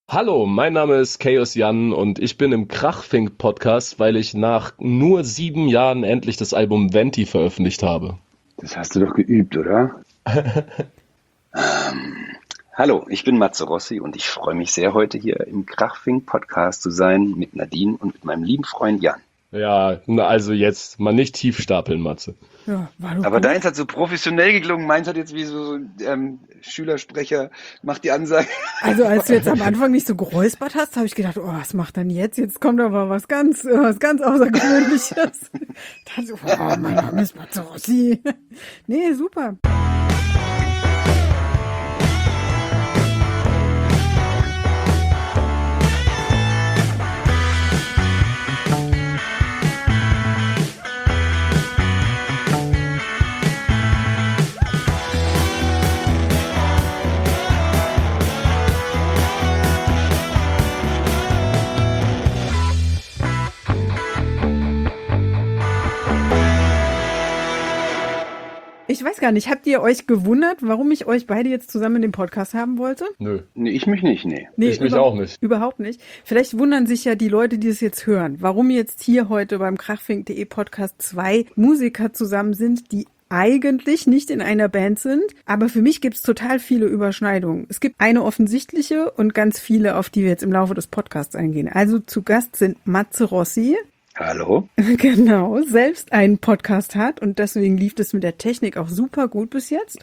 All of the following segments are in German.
Hallo, mein Name ist Chaos Jan und ich bin im Krachfink-Podcast, weil ich nach nur 7 Jahren endlich das Album Venti veröffentlicht habe. Das hast du doch geübt, oder? Hallo, ich bin Matze Rossi und ich freue mich sehr, heute hier im Krachfink-Podcast zu sein mit Nadine und mit meinem lieben Freund Jan. Ja, na, also jetzt mal nicht tief stapeln, Matze. Ja, war doch Aber gut. deins hat so professionell geklungen, meins hat jetzt wie so Schülersprecher, macht die Ansage. Also als du jetzt am Anfang nicht so geräuspert hast, habe ich gedacht, oh, was macht denn jetzt? Jetzt kommt aber was ganz Außergewöhnliches. Dann so, oh, mein Name ist Matze Rossi. Nee, super. Ich weiß gar nicht, habt ihr euch gewundert, warum ich euch beide jetzt zusammen in dem Podcast haben wollte? Nö, Nee, ich mich nicht, nee. Nee, ich mich auch nicht. Überhaupt nicht. Vielleicht wundern sich ja die Leute, die es jetzt hören, warum jetzt hier heute beim Krachfink.de Podcast 2 Musiker zusammen sind, die eigentlich nicht in einer Band sind, aber für mich gibt es total viele Überschneidungen. Es gibt eine offensichtliche und ganz viele, auf die wir jetzt im Laufe des Podcasts eingehen. Also zu Gast sind Matze Rossi, Hallo? genau, selbst einen Podcast hat und deswegen lief es mit der Technik auch super gut bis jetzt.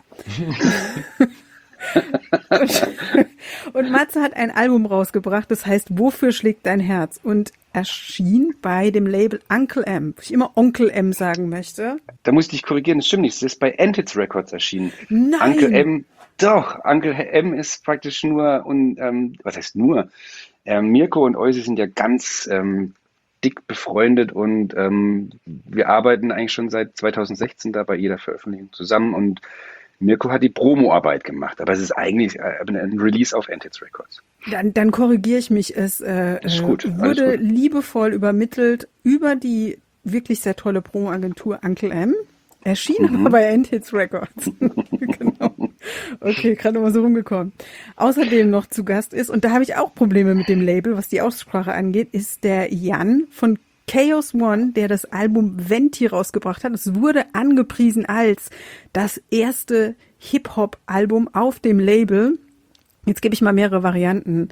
Und Matze hat ein Album rausgebracht, das heißt Wofür schlägt dein Herz? Und erschien bei dem Label Uncle M, wo ich immer Onkel M sagen möchte. Da muss ich dich korrigieren, das stimmt nicht, das ist bei Antids Records erschienen. Nein! Uncle M, doch, Uncle M ist praktisch nur, und was heißt nur? Mirko und Eusi sind ja ganz dick befreundet und wir arbeiten eigentlich schon seit 2016 da bei jeder Veröffentlichung zusammen und Mirko hat die Promo-Arbeit gemacht, aber es ist eigentlich ein Release auf Antids Records. Dann korrigiere ich mich. Es Ist gut, alles wurde gut. liebevoll übermittelt über die wirklich sehr tolle Promo-Agentur Uncle M. Erschien aber bei Endhits Records. Genau. Okay, gerade mal so rumgekommen. Außerdem noch zu Gast ist, und da habe ich auch Probleme mit dem Label, was die Aussprache angeht, ist der Jan von Chaos One, der das Album Venti rausgebracht hat. Es wurde angepriesen als das erste Hip-Hop-Album auf dem Label. Jetzt gebe ich mal mehrere Varianten.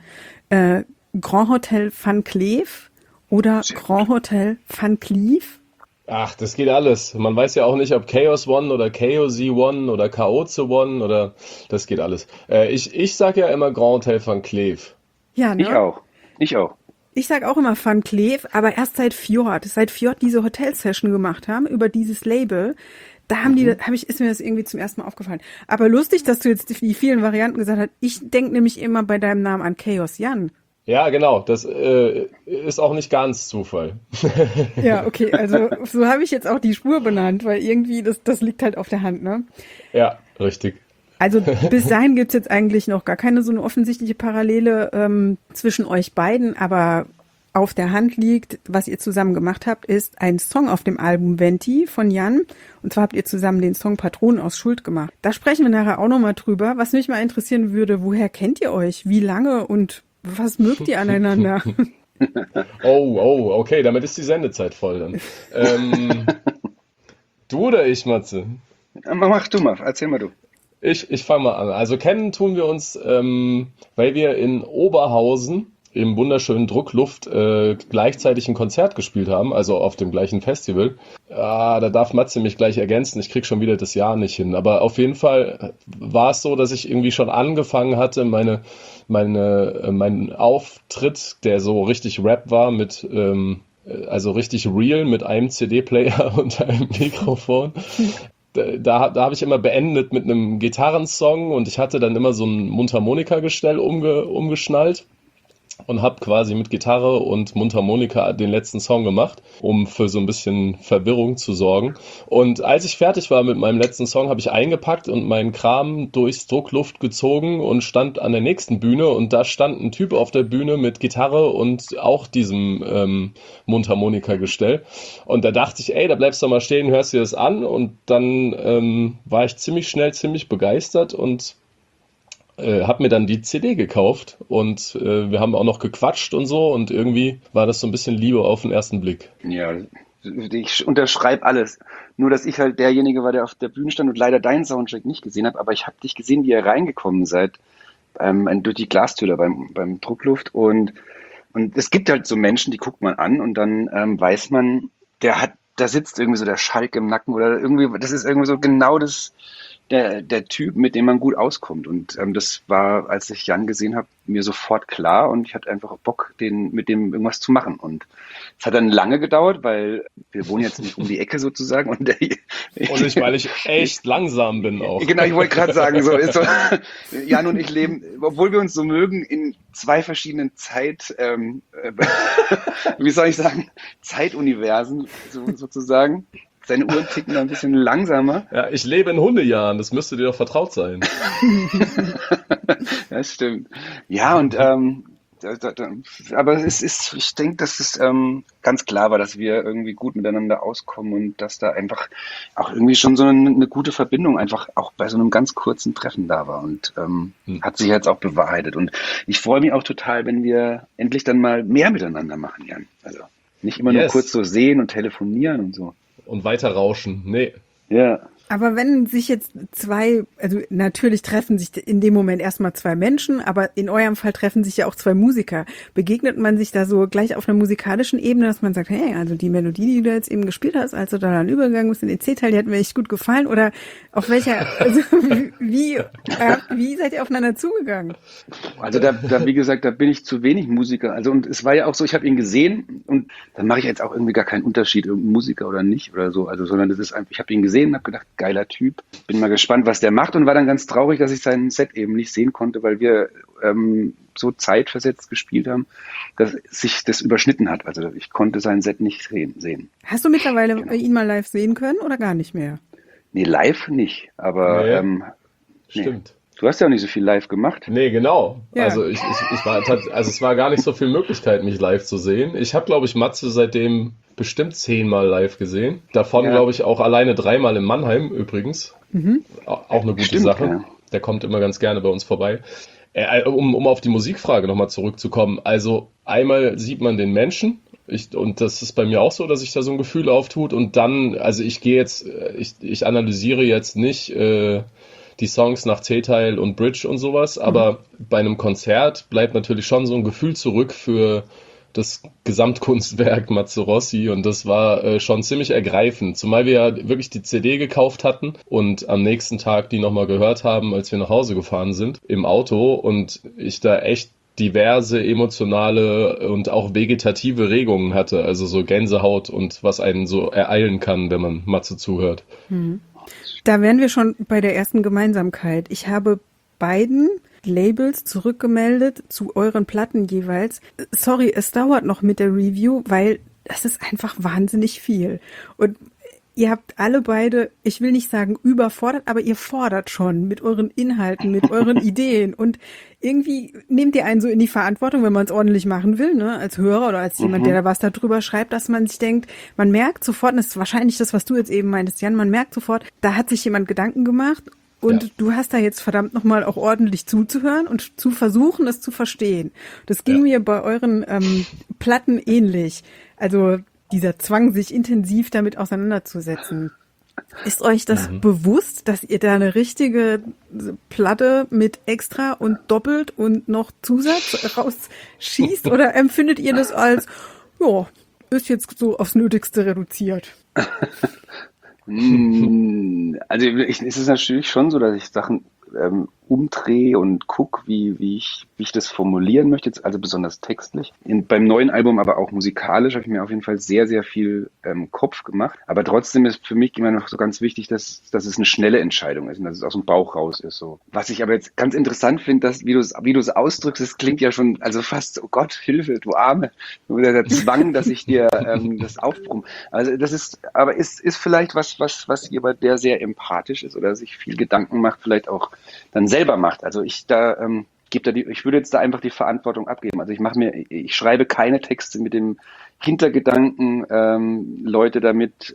Grand Hotel Van Cleef oder Grand Hotel Van Cleef. Ach, das geht alles. Man weiß ja auch nicht, ob Chaos One oder Chaos One oder Chaoze One oder das geht alles. Ich sag ja immer Grand Hotel Van Cleef. Ja, ne? Ich auch. Ich auch. Ich sag auch immer Van Cleef, aber erst seit Fjord diese Hotel-Session gemacht haben über dieses Label, da ist mir das irgendwie zum ersten Mal aufgefallen. Aber lustig, dass du jetzt die vielen Varianten gesagt hast. Ich denk nämlich immer bei deinem Namen an Chaos Jan. Ja, genau, das ist auch nicht ganz Zufall. Ja, okay, also so habe ich jetzt auch die Spur benannt, weil irgendwie das liegt halt auf der Hand, ne? Ja, richtig. Also bis dahin gibt's jetzt eigentlich noch gar keine so eine offensichtliche Parallele zwischen euch beiden, aber auf der Hand liegt, was ihr zusammen gemacht habt, ist ein Song auf dem Album Venti von Jan. Und zwar habt ihr zusammen den Song Patronen aus Schuld gemacht. Da sprechen wir nachher auch nochmal drüber. Was mich mal interessieren würde, woher kennt ihr euch? Wie lange und was mögt ihr aneinander? Oh, okay, damit ist die Sendezeit voll dann. Du oder ich, Matze? Mach du mal, erzähl mal du. Ich fange mal an. Also kennen tun wir uns, weil wir in Oberhausen im wunderschönen Druckluft gleichzeitig ein Konzert gespielt haben, also auf dem gleichen Festival. Da darf Matze mich gleich ergänzen, ich krieg schon wieder das Jahr nicht hin. Aber auf jeden Fall war es so, dass ich irgendwie schon angefangen hatte, meinen Auftritt, der so richtig Rap war, mit also richtig real mit einem CD-Player und einem Mikrofon. Da habe ich immer beendet mit einem Gitarrensong und ich hatte dann immer so ein Mundharmonika-Gestell umgeschnallt und habe quasi mit Gitarre und Mundharmonika den letzten Song gemacht, um für so ein bisschen Verwirrung zu sorgen. Und als ich fertig war mit meinem letzten Song, habe ich eingepackt und meinen Kram durchs Druckluft gezogen und stand an der nächsten Bühne und da stand ein Typ auf der Bühne mit Gitarre und auch diesem Mundharmonika-Gestell. Und da dachte ich, ey, da bleibst du mal stehen, hörst dir das an und dann war ich ziemlich schnell ziemlich begeistert und habe mir dann die CD gekauft und wir haben auch noch gequatscht und so und irgendwie war das so ein bisschen Liebe auf den ersten Blick. Ja, ich unterschreibe alles. Nur, dass ich halt derjenige war, der auf der Bühne stand und leider deinen Soundcheck nicht gesehen habe, aber ich habe dich gesehen, wie ihr reingekommen seid, durch die Glastür beim Druckluft und es gibt halt so Menschen, die guckt man an und dann weiß man, da sitzt irgendwie so der Schalk im Nacken oder irgendwie, das ist irgendwie so genau der Typ, mit dem man gut auskommt. Und das war, als ich Jan gesehen habe, mir sofort klar und ich hatte einfach Bock, mit dem irgendwas zu machen. Und es hat dann lange gedauert, weil wir wohnen jetzt nicht um die Ecke sozusagen. Und weil ich echt langsam bin auch. Genau, ich wollte gerade sagen, so ist so. Jan und ich leben, obwohl wir uns so mögen, in zwei verschiedenen wie soll ich sagen, Zeituniversen sozusagen. Seine Uhren ticken da ein bisschen langsamer. Ja, ich lebe in Hundejahren, das müsste dir doch vertraut sein. Das stimmt. Ja, und aber ich denke, dass es ganz klar war, dass wir irgendwie gut miteinander auskommen und dass da einfach auch irgendwie schon so eine gute Verbindung einfach auch bei so einem ganz kurzen Treffen da war und hat sich jetzt auch bewahrheitet. Und ich freue mich auch total, wenn wir endlich dann mal mehr miteinander machen, Jan. Also nicht immer nur kurz so sehen und telefonieren und so. Und weiter rauschen. Nee. Ja. Aber wenn sich jetzt also natürlich treffen sich in dem Moment erstmal zwei Menschen, aber in eurem Fall treffen sich ja auch zwei Musiker. Begegnet man sich da so gleich auf einer musikalischen Ebene, dass man sagt, hey, also die Melodie, die du jetzt eben gespielt hast, als du da dann übergegangen bist in den C-Teil, die hat mir echt gut gefallen? Oder auf welcher, also wie seid ihr aufeinander zugegangen? Also da, wie gesagt, da bin ich zu wenig Musiker. Also und es war ja auch so, ich habe ihn gesehen und dann mache ich jetzt auch irgendwie gar keinen Unterschied, irgendein Musiker oder nicht oder so. Also sondern das ist einfach, ich habe ihn gesehen und habe gedacht, geiler Typ. Bin mal gespannt, was der macht und war dann ganz traurig, dass ich sein Set eben nicht sehen konnte, weil wir so zeitversetzt gespielt haben, dass sich das überschnitten hat. Also ich konnte sein Set nicht sehen. Hast du mittlerweile ihn mal live sehen können oder gar nicht mehr? Nee, live nicht, aber stimmt. Du hast ja auch nicht so viel live gemacht. Nee, genau. Ja. Also es war gar nicht so viel Möglichkeit, mich live zu sehen. Ich habe, glaube ich, Matze seitdem bestimmt 10-mal live gesehen. Davon, glaube ich, auch alleine 3-mal in Mannheim übrigens. Mhm. Auch eine gute Sache. Ja. Der kommt immer ganz gerne bei uns vorbei. Um auf die Musikfrage nochmal zurückzukommen. Also einmal sieht man den Menschen. Und das ist bei mir auch so, dass sich da so ein Gefühl auftut. Und dann, also ich analysiere jetzt nicht die Songs nach C-Teil und Bridge und sowas, aber bei einem Konzert bleibt natürlich schon so ein Gefühl zurück für das Gesamtkunstwerk Matze Rossi und das war schon ziemlich ergreifend, zumal wir ja wirklich die CD gekauft hatten und am nächsten Tag die nochmal gehört haben, als wir nach Hause gefahren sind im Auto und ich da echt diverse emotionale und auch vegetative Regungen hatte, also so Gänsehaut und was einen so ereilen kann, wenn man Matze zuhört. Mhm. Da wären wir schon bei der ersten Gemeinsamkeit. Ich habe beiden Labels zurückgemeldet zu euren Platten jeweils. Sorry, es dauert noch mit der Review, weil das ist einfach wahnsinnig viel. Und ihr habt alle beide, ich will nicht sagen überfordert, aber ihr fordert schon mit euren Inhalten, mit euren Ideen. Und irgendwie nehmt ihr einen so in die Verantwortung, wenn man es ordentlich machen will, ne, als Hörer oder als jemand, der da was darüber schreibt, dass man sich denkt, man merkt sofort, und das ist wahrscheinlich das, was du jetzt eben meintest, Jan, man merkt sofort, da hat sich jemand Gedanken gemacht und du hast da jetzt verdammt nochmal auch ordentlich zuzuhören und zu versuchen, es zu verstehen. Das ging mir bei euren Platten ähnlich. Also dieser Zwang, sich intensiv damit auseinanderzusetzen. Ist euch das bewusst, dass ihr da eine richtige Platte mit extra und doppelt und noch Zusatz rausschießt? Oder empfindet ihr das als, ja, ist jetzt so aufs Nötigste reduziert? Also es ist natürlich schon so, dass ich Sachen umdrehe und gucke, wie ich das formulieren möchte, jetzt also besonders textlich. Beim neuen Album, aber auch musikalisch, habe ich mir auf jeden Fall sehr, sehr viel Kopf gemacht. Aber trotzdem ist für mich immer noch so ganz wichtig, dass es eine schnelle Entscheidung ist und dass es aus dem Bauch raus ist. So. Was ich aber jetzt ganz interessant finde, dass wie du es ausdrückst, das klingt ja schon, also fast, oh Gott, Hilfe, du Arme. Oder der Zwang, dass ich dir das aufbrumme. Also das ist vielleicht was jemand, der sehr empathisch ist oder sich viel Gedanken macht, vielleicht auch dann selber macht. Also ich würde jetzt da einfach die Verantwortung abgeben. Also ich schreibe keine Texte mit dem Hintergedanken, Leute damit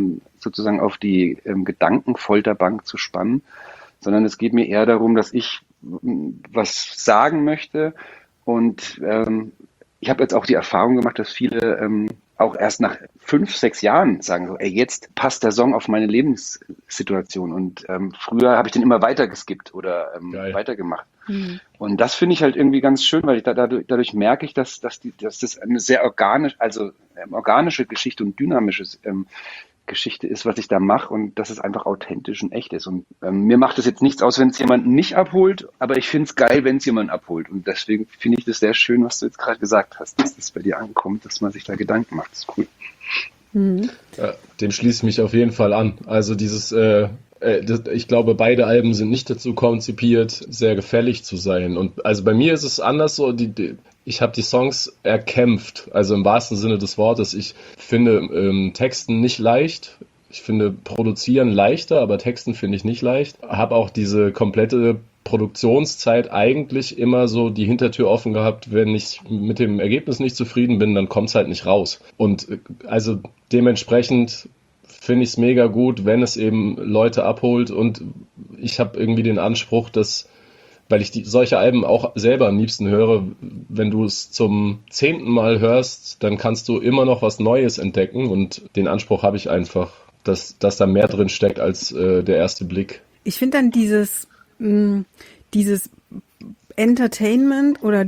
sozusagen auf die Gedankenfolterbank zu spannen, sondern es geht mir eher darum, dass ich was sagen möchte. Und ich habe jetzt auch die Erfahrung gemacht, dass viele auch erst nach 5, 6 Jahren sagen so, ey, jetzt passt der Song auf meine Lebenssituation. Und früher habe ich den immer weiter geskippt oder weitergemacht. Und das finde ich halt irgendwie ganz schön, weil ich dadurch merke ich, dass das eine sehr organische Geschichte und dynamische Geschichte ist, was ich da mache und dass es einfach authentisch und echt ist. Und mir macht es jetzt nichts aus, wenn es jemanden nicht abholt, aber ich finde es geil, wenn es jemanden abholt. Und deswegen finde ich das sehr schön, was du jetzt gerade gesagt hast, dass das bei dir ankommt, dass man sich da Gedanken macht. Das ist cool. Ja, dem schließe ich mich auf jeden Fall an. Also ich glaube, beide Alben sind nicht dazu konzipiert, sehr gefällig zu sein. Und also bei mir ist es anders so, ich habe die Songs erkämpft, also im wahrsten Sinne des Wortes. Ich finde Texten nicht leicht. Ich finde Produzieren leichter, aber Texten finde ich nicht leicht. Habe auch diese komplette Produktionszeit eigentlich immer so die Hintertür offen gehabt, wenn ich mit dem Ergebnis nicht zufrieden bin, dann kommt es halt nicht raus. Und also dementsprechend finde ich es mega gut, wenn es eben Leute abholt und ich habe irgendwie den Anspruch, dass, weil ich solche Alben auch selber am liebsten höre, wenn du es zum 10. Mal hörst, dann kannst du immer noch was Neues entdecken und den Anspruch habe ich einfach, dass da mehr drin steckt als der erste Blick. Ich finde dann dieses Entertainment oder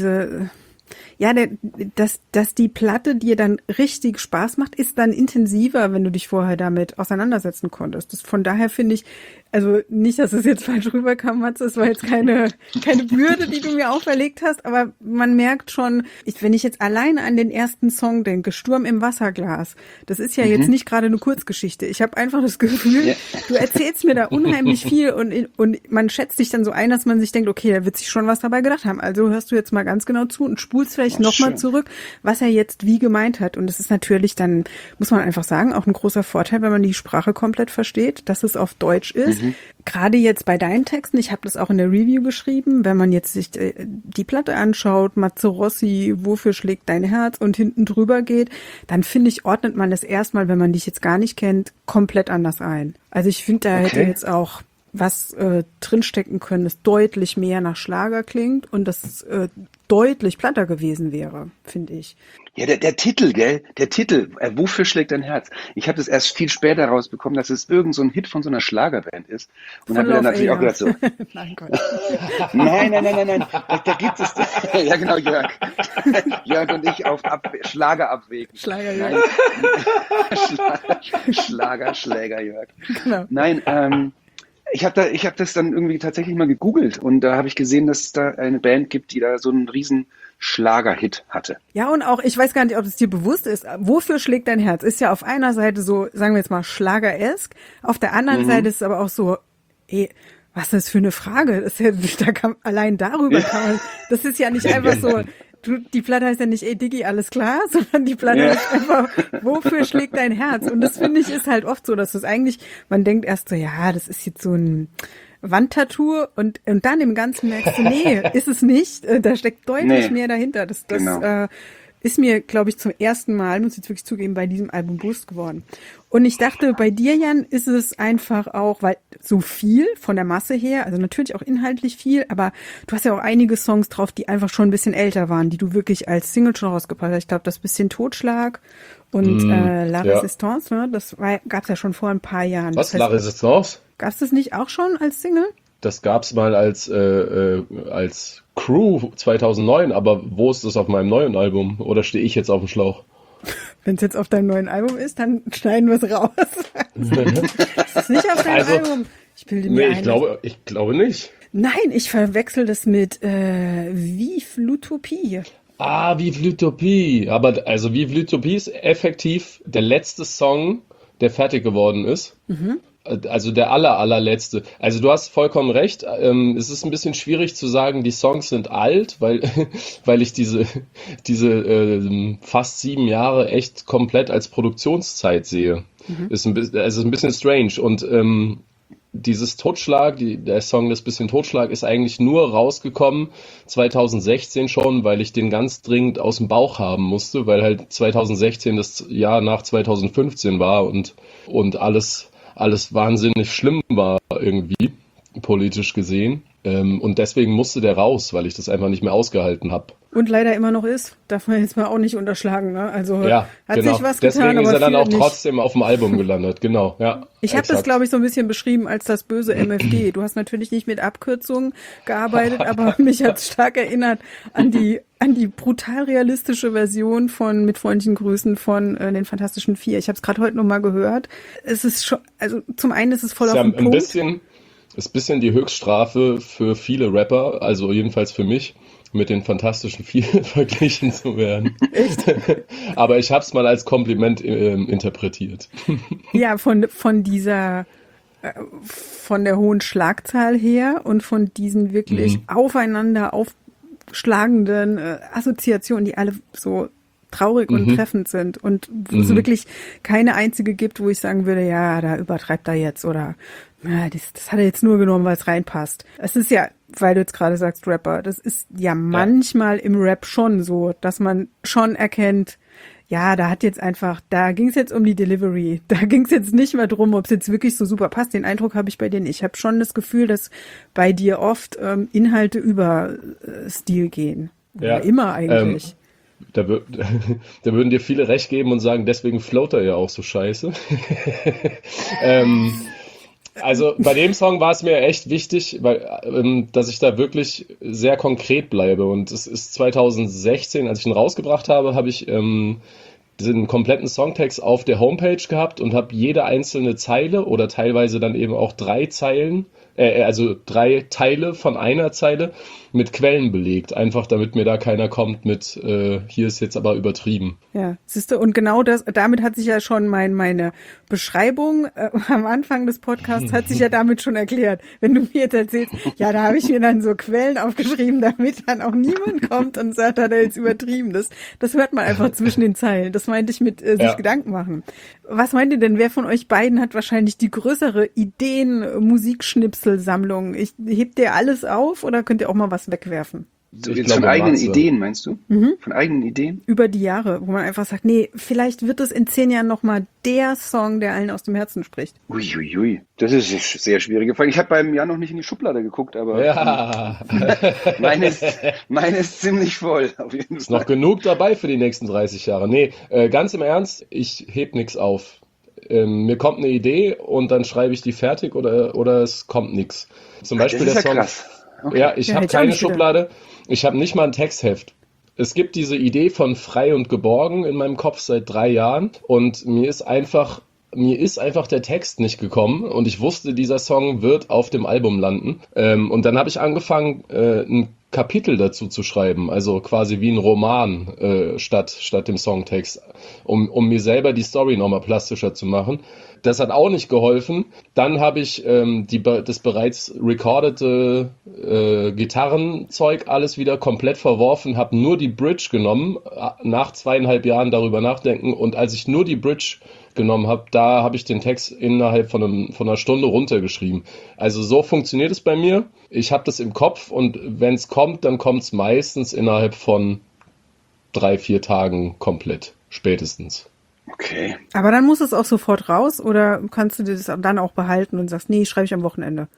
dass die Platte dir dann richtig Spaß macht, ist dann intensiver, wenn du dich vorher damit auseinandersetzen konntest. Von daher finde ich, also nicht, dass es jetzt falsch rüberkam, Matze, es war jetzt keine Bürde, die du mir auferlegt hast, aber man merkt schon, wenn ich jetzt alleine an den ersten Song denke, Sturm im Wasserglas, das ist ja jetzt nicht gerade eine Kurzgeschichte. Ich habe einfach das Gefühl, du erzählst mir da unheimlich viel und man schätzt dich dann so ein, dass man sich denkt, okay, da wird sich schon was dabei gedacht haben. Also hörst du jetzt mal ganz genau zu und spulst vielleicht nochmal zurück, was er jetzt wie gemeint hat. Und es ist natürlich dann, muss man einfach sagen, auch ein großer Vorteil, wenn man die Sprache komplett versteht, dass es auf Deutsch ist. Gerade jetzt bei deinen Texten, ich habe das auch in der Review geschrieben, wenn man jetzt sich die Platte anschaut, Mazzarossi, Wofür schlägt dein Herz und hinten drüber geht, dann finde ich, ordnet man das erstmal, wenn man dich jetzt gar nicht kennt, komplett anders ein. Also ich finde, da hätte jetzt auch was drinstecken können, das deutlich mehr nach Schlager klingt und das deutlich platter gewesen wäre, finde ich. Ja, der Titel, gell? Der Titel, Wofür schlägt dein Herz? Ich habe das erst viel später rausbekommen, dass es irgend so ein Hit von so einer Schlagerband ist. Und habe mir dann natürlich auch gedacht so, Nein, Gott. nein. Da gibt es, ja genau, Jörg. Jörg und ich auf Schlager abwägen. Schlager-Jörg. Schläger Jörg. Genau. Nein, ich hab das dann irgendwie tatsächlich mal gegoogelt und da habe ich gesehen, dass es da eine Band gibt, die da so einen riesen Schlager-Hit hatte. Ja, und auch, ich weiß gar nicht, ob es dir bewusst ist, Wofür schlägt dein Herz? Ist ja auf einer Seite so, sagen wir jetzt mal, Schlager-esk, auf der anderen Seite ist es aber auch so, was ist das für eine Frage? Das ist ja, allein darüber kann man, das ist ja nicht einfach so, die Platte heißt ja nicht, Diggi, alles klar, sondern die Platte heißt einfach, Wofür schlägt dein Herz? Und das finde ich ist halt oft so, dass es eigentlich, man denkt erst so, ja, das ist jetzt so ein Wandtattoo und dann im Ganzen merkst du, nee, ist es nicht, da steckt deutlich mehr dahinter. Das genau. Ist mir, glaube ich, zum ersten Mal, muss ich jetzt wirklich zugeben, bei diesem Album bewusst geworden. Und ich dachte, bei dir, Jan, ist es einfach auch, weil so viel von der Masse her, also natürlich auch inhaltlich viel, aber du hast ja auch einige Songs drauf, die einfach schon ein bisschen älter waren, die du wirklich als Single schon rausgebracht hast. Ich glaube, das bisschen Totschlag und La Resistance, ne? Das gab's ja schon vor ein paar Jahren. Was, La Resistance? Gab's das nicht auch schon als Single? Das gab's mal als Crew 2009, aber wo ist das auf meinem neuen Album? Oder stehe ich jetzt auf dem Schlauch? Wenn es jetzt auf deinem neuen Album ist, dann schneiden wir es raus. Ist das nicht auf deinem Album? Ich bilde mir ein. Ich glaube nicht. Nein, ich verwechsel das mit Vive l'Utopie. Vive l'Utopie. Aber also Vive l'Utopie ist effektiv der letzte Song, der fertig geworden ist. Also der allerletzte. Also du hast vollkommen recht. Es ist ein bisschen schwierig zu sagen, die Songs sind alt, weil ich diese fast 7 Jahre echt komplett als Produktionszeit sehe. Ist ein bisschen strange. Und dieses Totschlag, der Song Das bisschen Totschlag ist eigentlich nur rausgekommen 2016 schon, weil ich den ganz dringend aus dem Bauch haben musste, weil halt 2016 das Jahr nach 2015 war und alles wahnsinnig schlimm war irgendwie. politisch gesehen. Und deswegen musste der raus, weil ich das einfach nicht mehr ausgehalten habe. Und leider immer noch ist. Darf man jetzt mal auch nicht unterschlagen. Ne? Also ja, hat genau. sich was Deswegen getan, ist er aber dann auch nicht. trotzdem auf dem Album gelandet. Genau, ja. Ich habe das, glaube ich, so ein bisschen beschrieben als das böse MFG. Du hast natürlich nicht mit Abkürzungen gearbeitet, aber mich hat es stark erinnert an die brutal realistische Version von Mit freundlichen Grüßen von den Fantastischen Vier. Ich habe es gerade heute noch mal gehört. Es ist schon, also zum einen ist es voll auf den Punkt. Ist ein bisschen die Höchststrafe für viele Rapper, also jedenfalls für mich, mit den Fantastischen Vier verglichen zu werden. Echt? Aber ich habe es mal als Kompliment interpretiert. Ja, von der hohen Schlagzahl her und von diesen wirklich aufeinander aufschlagenden Assoziationen, die alle so traurig und treffend sind und wo es wirklich keine einzige gibt, wo ich sagen würde, ja, da übertreibt er jetzt oder ja, das hat er jetzt nur genommen, weil es reinpasst. Es ist ja, weil du jetzt gerade sagst, Rapper, das ist ja manchmal im Rap schon so, dass man schon erkennt, ja, da ging es jetzt um die Delivery. Da ging es jetzt nicht mehr drum, ob es jetzt wirklich so super passt. Den Eindruck habe ich bei dir nicht. Ich habe schon das Gefühl, dass bei dir oft Inhalte über Stil gehen. Ja, immer eigentlich. Da würden dir viele recht geben und sagen, deswegen float er ja auch so scheiße. Also bei dem Song war es mir echt wichtig, dass ich da wirklich sehr konkret bleibe. Und es ist 2016, als ich ihn rausgebracht habe, habe ich diesen kompletten Songtext auf der Homepage gehabt und habe jede einzelne Zeile oder teilweise dann eben auch 3 Zeilen, also 3 Teile von einer Zeile mit Quellen belegt. Einfach damit mir da keiner kommt mit, hier ist jetzt aber übertrieben. Ja, siehst du, und genau damit hat sich ja schon meine Beschreibung am Anfang des Podcasts hat sich ja damit schon erklärt. Wenn du mir jetzt erzählst, ja, da habe ich mir dann so Quellen aufgeschrieben, damit dann auch niemand kommt und sagt, hat er jetzt übertrieben. Das hört man einfach zwischen den Zeilen. Das meinte ich mit sich Gedanken machen. Was meint ihr denn, wer von euch beiden hat wahrscheinlich die größere Ideen-Musikschnipselsammlung? Hebt ihr alles auf oder könnt ihr auch mal was wegwerfen? Jetzt von eigenen Ideen, meinst du? Von eigenen Ideen? Über die Jahre, wo man einfach sagt, nee, vielleicht wird es in 10 Jahren nochmal der Song, der allen aus dem Herzen spricht. Uiuiui, das ist eine sehr schwierige Frage. Ich habe beim Jahr noch nicht in die Schublade geguckt, aber meine ist ziemlich voll. Auf jeden Fall. Ist noch genug dabei für die nächsten 30 Jahre. Nee, ganz im Ernst, ich heb nichts auf. Mir kommt eine Idee und dann schreibe ich die fertig oder es kommt nichts. Zum Beispiel das ist der Song. Krass. Okay. Ja, ich habe keine Schublade. Ich habe nicht mal ein Textheft. Es gibt diese Idee von frei und geborgen in meinem Kopf seit 3 Jahren und mir ist einfach der Text nicht gekommen und ich wusste, dieser Song wird auf dem Album landen. Und dann habe ich angefangen, ein Kapitel dazu zu schreiben, also quasi wie ein Roman statt dem Songtext, um mir selber die Story nochmal plastischer zu machen. Das hat auch nicht geholfen. Dann habe ich das bereits recordete Gitarrenzeug alles wieder komplett verworfen, habe nur die Bridge genommen, nach 2,5 Jahren darüber nachdenken. Und als ich nur die Bridge genommen habe, da habe ich den Text innerhalb von einer Stunde runtergeschrieben. Also so funktioniert es bei mir. Ich habe das im Kopf und wenn es kommt, dann kommt es meistens innerhalb von 3-4 Tagen komplett, spätestens. Okay. Aber dann muss es auch sofort raus oder kannst du dir das dann auch behalten und sagst, nee, schreibe ich am Wochenende?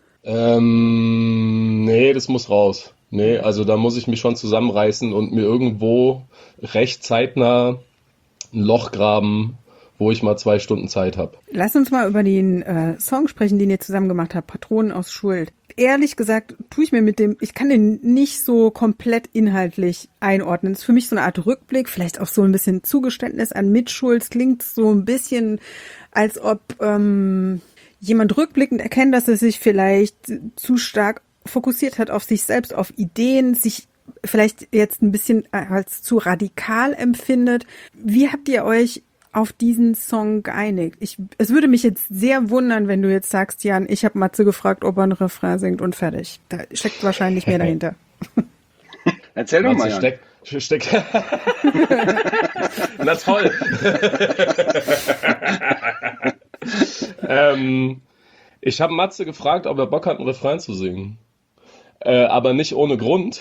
Nee, das muss raus. Nee, also da muss ich mich schon zusammenreißen und mir irgendwo recht zeitnah ein Loch graben, wo ich mal 2 Stunden Zeit habe. Lass uns mal über den Song sprechen, den ihr zusammen gemacht habt, Patronen aus Schuld. Ehrlich gesagt, ich kann den nicht so komplett inhaltlich einordnen. Das ist für mich so eine Art Rückblick, vielleicht auch so ein bisschen Zugeständnis an Mitschuld. Es klingt so ein bisschen, als ob jemand rückblickend erkennt, dass er sich vielleicht zu stark fokussiert hat auf sich selbst, auf Ideen, sich vielleicht jetzt ein bisschen als zu radikal empfindet. Wie habt ihr euch auf diesen Song geeinigt? Es würde mich jetzt sehr wundern, wenn du jetzt sagst, Jan, ich habe Matze gefragt, ob er einen Refrain singt und fertig. Da steckt wahrscheinlich mehr dahinter. Erzähl doch mal, Jan. Steckt. Na toll. Ich habe Matze gefragt, ob er Bock hat, einen Refrain zu singen. Aber nicht ohne Grund,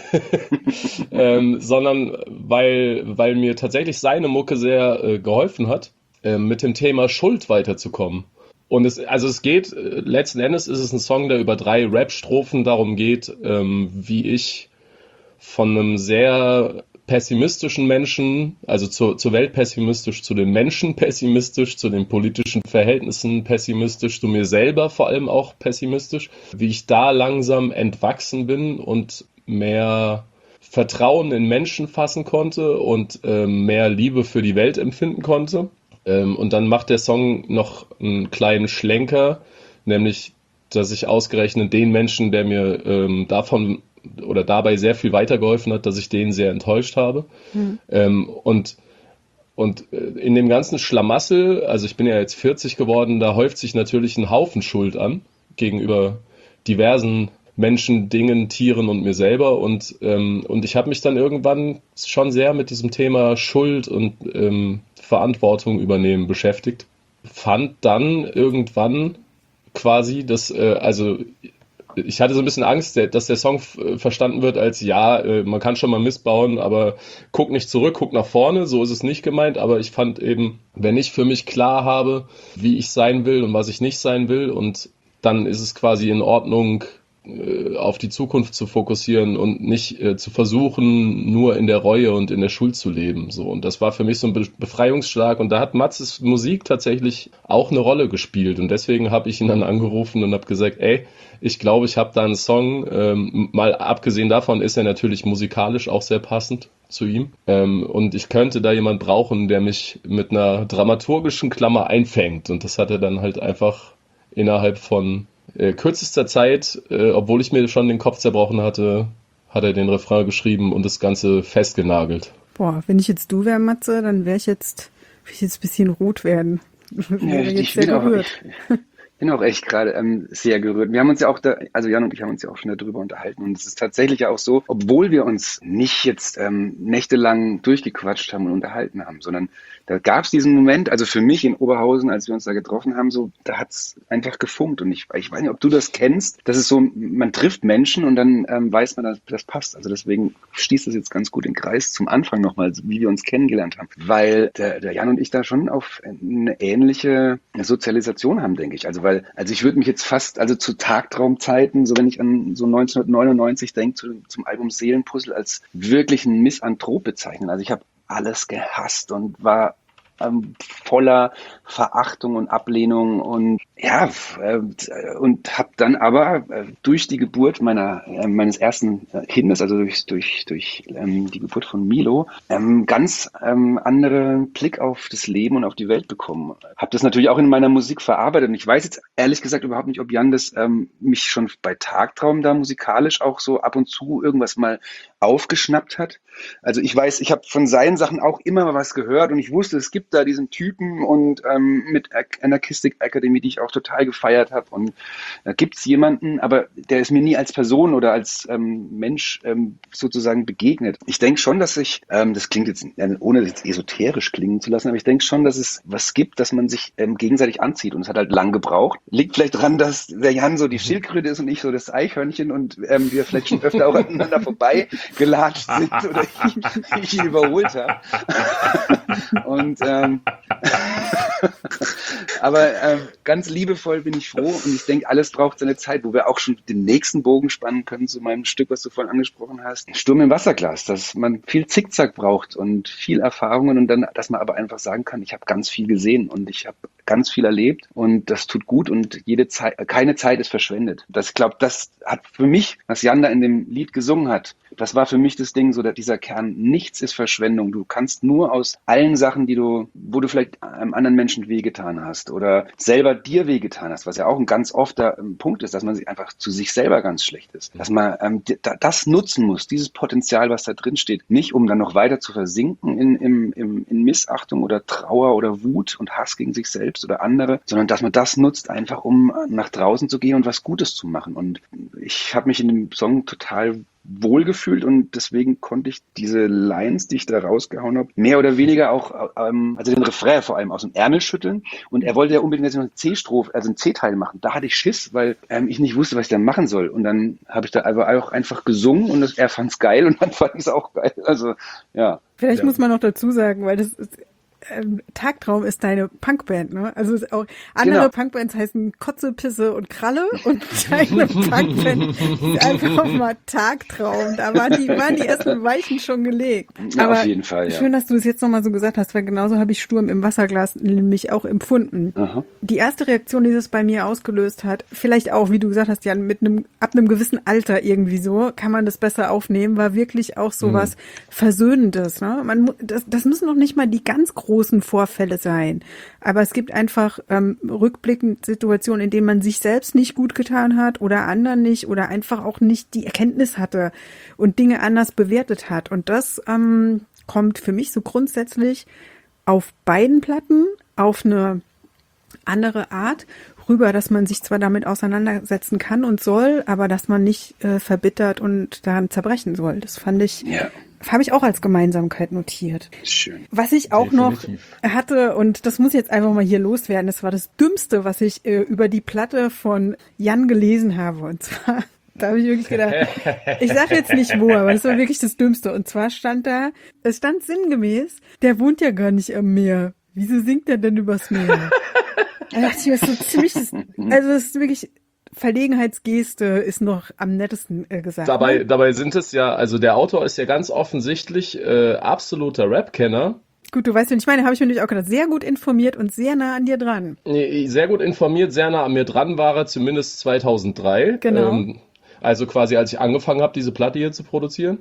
sondern weil mir tatsächlich seine Mucke sehr geholfen hat, mit dem Thema Schuld weiterzukommen. Und es geht, letzten Endes ist es ein Song, der über 3 Rap-Strophen darum geht, wie ich von einem sehr pessimistischen Menschen, also zur Welt pessimistisch, zu den Menschen pessimistisch, zu den politischen Verhältnissen pessimistisch, zu mir selber vor allem auch pessimistisch, wie ich da langsam entwachsen bin und mehr Vertrauen in Menschen fassen konnte und mehr Liebe für die Welt empfinden konnte. Und dann macht der Song noch einen kleinen Schlenker, nämlich, dass ich ausgerechnet den Menschen, der mir davon oder dabei sehr viel weitergeholfen hat, dass ich den sehr enttäuscht habe. Und in dem ganzen Schlamassel, also ich bin ja jetzt 40 geworden, da häuft sich natürlich ein Haufen Schuld an gegenüber diversen Menschen, Dingen, Tieren und mir selber. Und ich habe mich dann irgendwann schon sehr mit diesem Thema Schuld und Verantwortung übernehmen beschäftigt. Fand dann irgendwann quasi, also ich hatte so ein bisschen Angst, dass der Song verstanden wird als, man kann schon mal Mist bauen, aber guck nicht zurück, guck nach vorne, so ist es nicht gemeint, aber ich fand eben, wenn ich für mich klar habe, wie ich sein will und was ich nicht sein will, und dann ist es quasi in Ordnung, auf die Zukunft zu fokussieren und nicht zu versuchen, nur in der Reue und in der Schuld zu leben. So. Und das war für mich so ein Befreiungsschlag, und da hat Matzes Musik tatsächlich auch eine Rolle gespielt, und deswegen habe ich ihn dann angerufen und habe gesagt, ich glaube, ich habe da einen Song, mal abgesehen davon ist er natürlich musikalisch auch sehr passend zu ihm, und ich könnte da jemand brauchen, der mich mit einer dramaturgischen Klammer einfängt, und das hat er dann halt einfach innerhalb von kürzester Zeit, obwohl ich mir schon den Kopf zerbrochen hatte, hat er den Refrain geschrieben und das Ganze festgenagelt. Boah, wenn ich jetzt du wäre, Matze, dann würde ich jetzt ein bisschen rot werden. Ich bin auch echt gerade sehr gerührt. Wir haben uns ja auch also Jan und ich haben uns ja auch schon darüber unterhalten, und es ist tatsächlich ja auch so, obwohl wir uns nicht jetzt nächtelang durchgequatscht haben und unterhalten haben, sondern da gab es diesen Moment, also für mich in Oberhausen, als wir uns da getroffen haben, so, da hat es einfach gefunkt, und ich weiß nicht, ob du das kennst, das ist so, man trifft Menschen und dann weiß man, das passt. Also deswegen schließt das jetzt ganz gut den Kreis zum Anfang nochmal, wie wir uns kennengelernt haben, weil der Jan und ich da schon auf eine ähnliche Sozialisation haben, denke ich. Also ich würde mich jetzt fast, also zu Tagtraumzeiten, so wenn ich an so 1999 denke, zum Album Seelenpuzzle, als wirklichen Misanthrop bezeichnen. Also ich habe alles gehasst und war voller Verachtung und Ablehnung, und und habe dann aber durch die Geburt meines ersten Kindes, also durch die Geburt von Milo, ganz anderen Blick auf das Leben und auf die Welt bekommen. Habe das natürlich auch in meiner Musik verarbeitet, und ich weiß jetzt ehrlich gesagt überhaupt nicht, ob Jan das mich schon bei Tagtraum da musikalisch auch so ab und zu irgendwas mal aufgeschnappt hat. Also ich weiß, ich habe von seinen Sachen auch immer mal was gehört, und ich wusste, es gibt da diesen Typen und mit Anarchistic Academy, die ich auch total gefeiert habe, und da gibt's jemanden, aber der ist mir nie als Person oder als Mensch sozusagen begegnet. Ich denke schon, dass das klingt jetzt, ohne jetzt esoterisch klingen zu lassen, aber ich denke schon, dass es was gibt, dass man sich gegenseitig anzieht, und es hat halt lang gebraucht. Liegt vielleicht daran, dass der Jan so die Schildkröte ist und ich so das Eichhörnchen, und wir vielleicht schon öfter auch aneinander vorbei gelatscht sind oder ich ihn überholt habe. Und aber ganz liebevoll bin ich froh, und ich denke, alles braucht seine Zeit, wo wir auch schon den nächsten Bogen spannen können zu meinem Stück, was du vorhin angesprochen hast. Sturm im Wasserglas, dass man viel Zickzack braucht und viel Erfahrungen, und dann, dass man aber einfach sagen kann, ich habe ganz viel gesehen und ich habe ganz viel erlebt, und das tut gut, und keine Zeit ist verschwendet. Ich glaube, das hat für mich, was Jan da in dem Lied gesungen hat, das war für mich das Ding, so dieser Kern, nichts ist Verschwendung. Du kannst nur aus allen Sachen, wo du vielleicht einem anderen Menschen wehgetan hast oder selber dir wehgetan hast, was ja auch ein ganz ofter Punkt ist, dass man sich einfach zu sich selber ganz schlecht ist. Dass man das nutzen muss, dieses Potenzial, was da drin steht, nicht um dann noch weiter zu versinken in Missachtung oder Trauer oder Wut und Hass gegen sich selbst oder andere, sondern dass man das nutzt, einfach um nach draußen zu gehen und was Gutes zu machen. Und ich habe mich in dem Song total wohlgefühlt, und deswegen konnte ich diese Lines, die ich da rausgehauen habe, mehr oder weniger auch, also den Refrain vor allem aus dem Ärmel schütteln, und er wollte ja unbedingt jetzt noch eine C-Strophe, also einen C-Teil machen. Da hatte ich Schiss, weil ich nicht wusste, was ich da machen soll, und dann habe ich da auch einfach gesungen, und er fand es geil, und dann fand ich es auch geil, also ja. Vielleicht muss man noch dazu sagen, weil Tagtraum ist deine Punkband, ne? Also auch andere Punkbands heißen Kotze, Pisse und Kralle und deine Punkband ist einfach mal Tagtraum. Da waren die ersten Weichen schon gelegt. Ja, aber auf jeden Fall, ja. Schön, dass du es jetzt nochmal so gesagt hast, weil genauso habe ich Sturm im Wasserglas nämlich auch empfunden. Aha. Die erste Reaktion, die das bei mir ausgelöst hat, vielleicht auch, wie du gesagt hast, Jan, ab einem gewissen Alter irgendwie so, kann man das besser aufnehmen, war wirklich auch so was Versöhnendes, ne? Das müssen noch nicht mal die ganz großen Vorfälle sein. Aber es gibt einfach rückblickend Situationen, in denen man sich selbst nicht gut getan hat oder anderen nicht oder einfach auch nicht die Erkenntnis hatte und Dinge anders bewertet hat. Und das kommt für mich so grundsätzlich auf beiden Platten auf eine andere Art rüber, dass man sich zwar damit auseinandersetzen kann und soll, aber dass man nicht verbittert und daran zerbrechen soll. Das habe ich auch als Gemeinsamkeit notiert. Schön. Was ich auch Definitiv. Noch hatte, und das muss jetzt einfach mal hier loswerden, das war das Dümmste, was ich über die Platte von Jan gelesen habe. Und zwar, da habe ich wirklich gedacht, ich sage jetzt nicht wo, aber das war wirklich das Dümmste. Und zwar es stand sinngemäß, der wohnt ja gar nicht am Meer. Wieso singt er denn übers Meer? Da dachte ich mir, das ist so ziemlich, also das ist wirklich, Verlegenheitsgeste ist noch am nettesten gesagt. Dabei sind es ja, also der Autor ist ja ganz offensichtlich absoluter Rap-Kenner. Gut, du weißt, ich meine, habe ich mir natürlich auch gedacht, sehr gut informiert und sehr nah an dir dran. Sehr gut informiert, sehr nah an mir dran war er, zumindest 2003. Genau. Also quasi, als ich angefangen habe, diese Platte hier zu produzieren.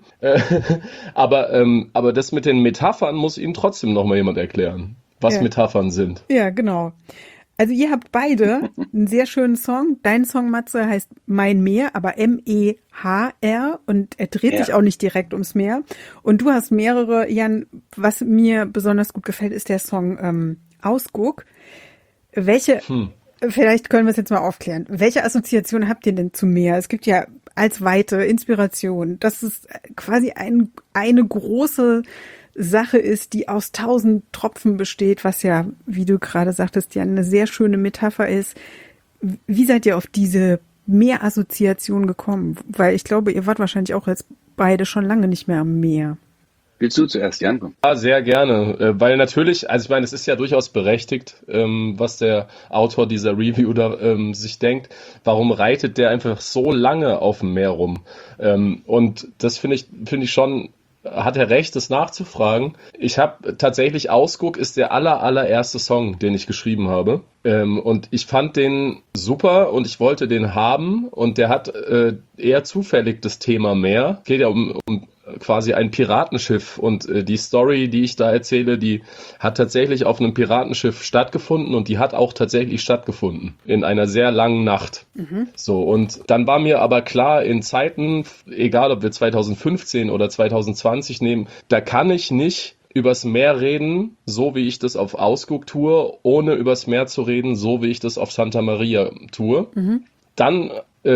Aber das mit den Metaphern muss Ihnen trotzdem noch mal jemand erklären, was Metaphern sind. Ja, genau. Also ihr habt beide einen sehr schönen Song. Dein Song, Matze, heißt Mein Meer, aber M-E-H-R und er dreht sich auch nicht direkt ums Meer. Und du hast mehrere, Jan, was mir besonders gut gefällt, ist der Song Ausguck. Vielleicht können wir es jetzt mal aufklären. Welche Assoziation habt ihr denn zum Meer? Es gibt ja als Weite Inspiration. Das ist quasi eine große Sache ist, die aus 1000 Tropfen besteht, was ja, wie du gerade sagtest, ja eine sehr schöne Metapher ist. Wie seid ihr auf diese Meerassoziation gekommen? Weil ich glaube, ihr wart wahrscheinlich auch jetzt beide schon lange nicht mehr am Meer. Willst du zuerst, Jan? Ja, sehr gerne, weil natürlich, also ich meine, es ist ja durchaus berechtigt, was der Autor dieser Review da sich denkt. Warum reitet der einfach so lange auf dem Meer rum? Und das finde ich schon, hat er recht, das nachzufragen. Ich habe tatsächlich Ausguck ist der allererste Song, den ich geschrieben habe. Und ich fand den super und ich wollte den haben. Und der hat eher zufällig das Thema Meer. Geht ja um quasi ein Piratenschiff. Und die Story, die ich da erzähle, die hat tatsächlich auf einem Piratenschiff stattgefunden. Und die hat auch tatsächlich stattgefunden. In einer sehr langen Nacht. Mhm. So, und dann war mir aber klar, in Zeiten, egal ob wir 2015 oder 2020 nehmen, da kann ich nicht übers Meer reden, so wie ich das auf Ausguck tue, ohne übers Meer zu reden, so wie ich das auf Santa Maria tue. Mhm. Dann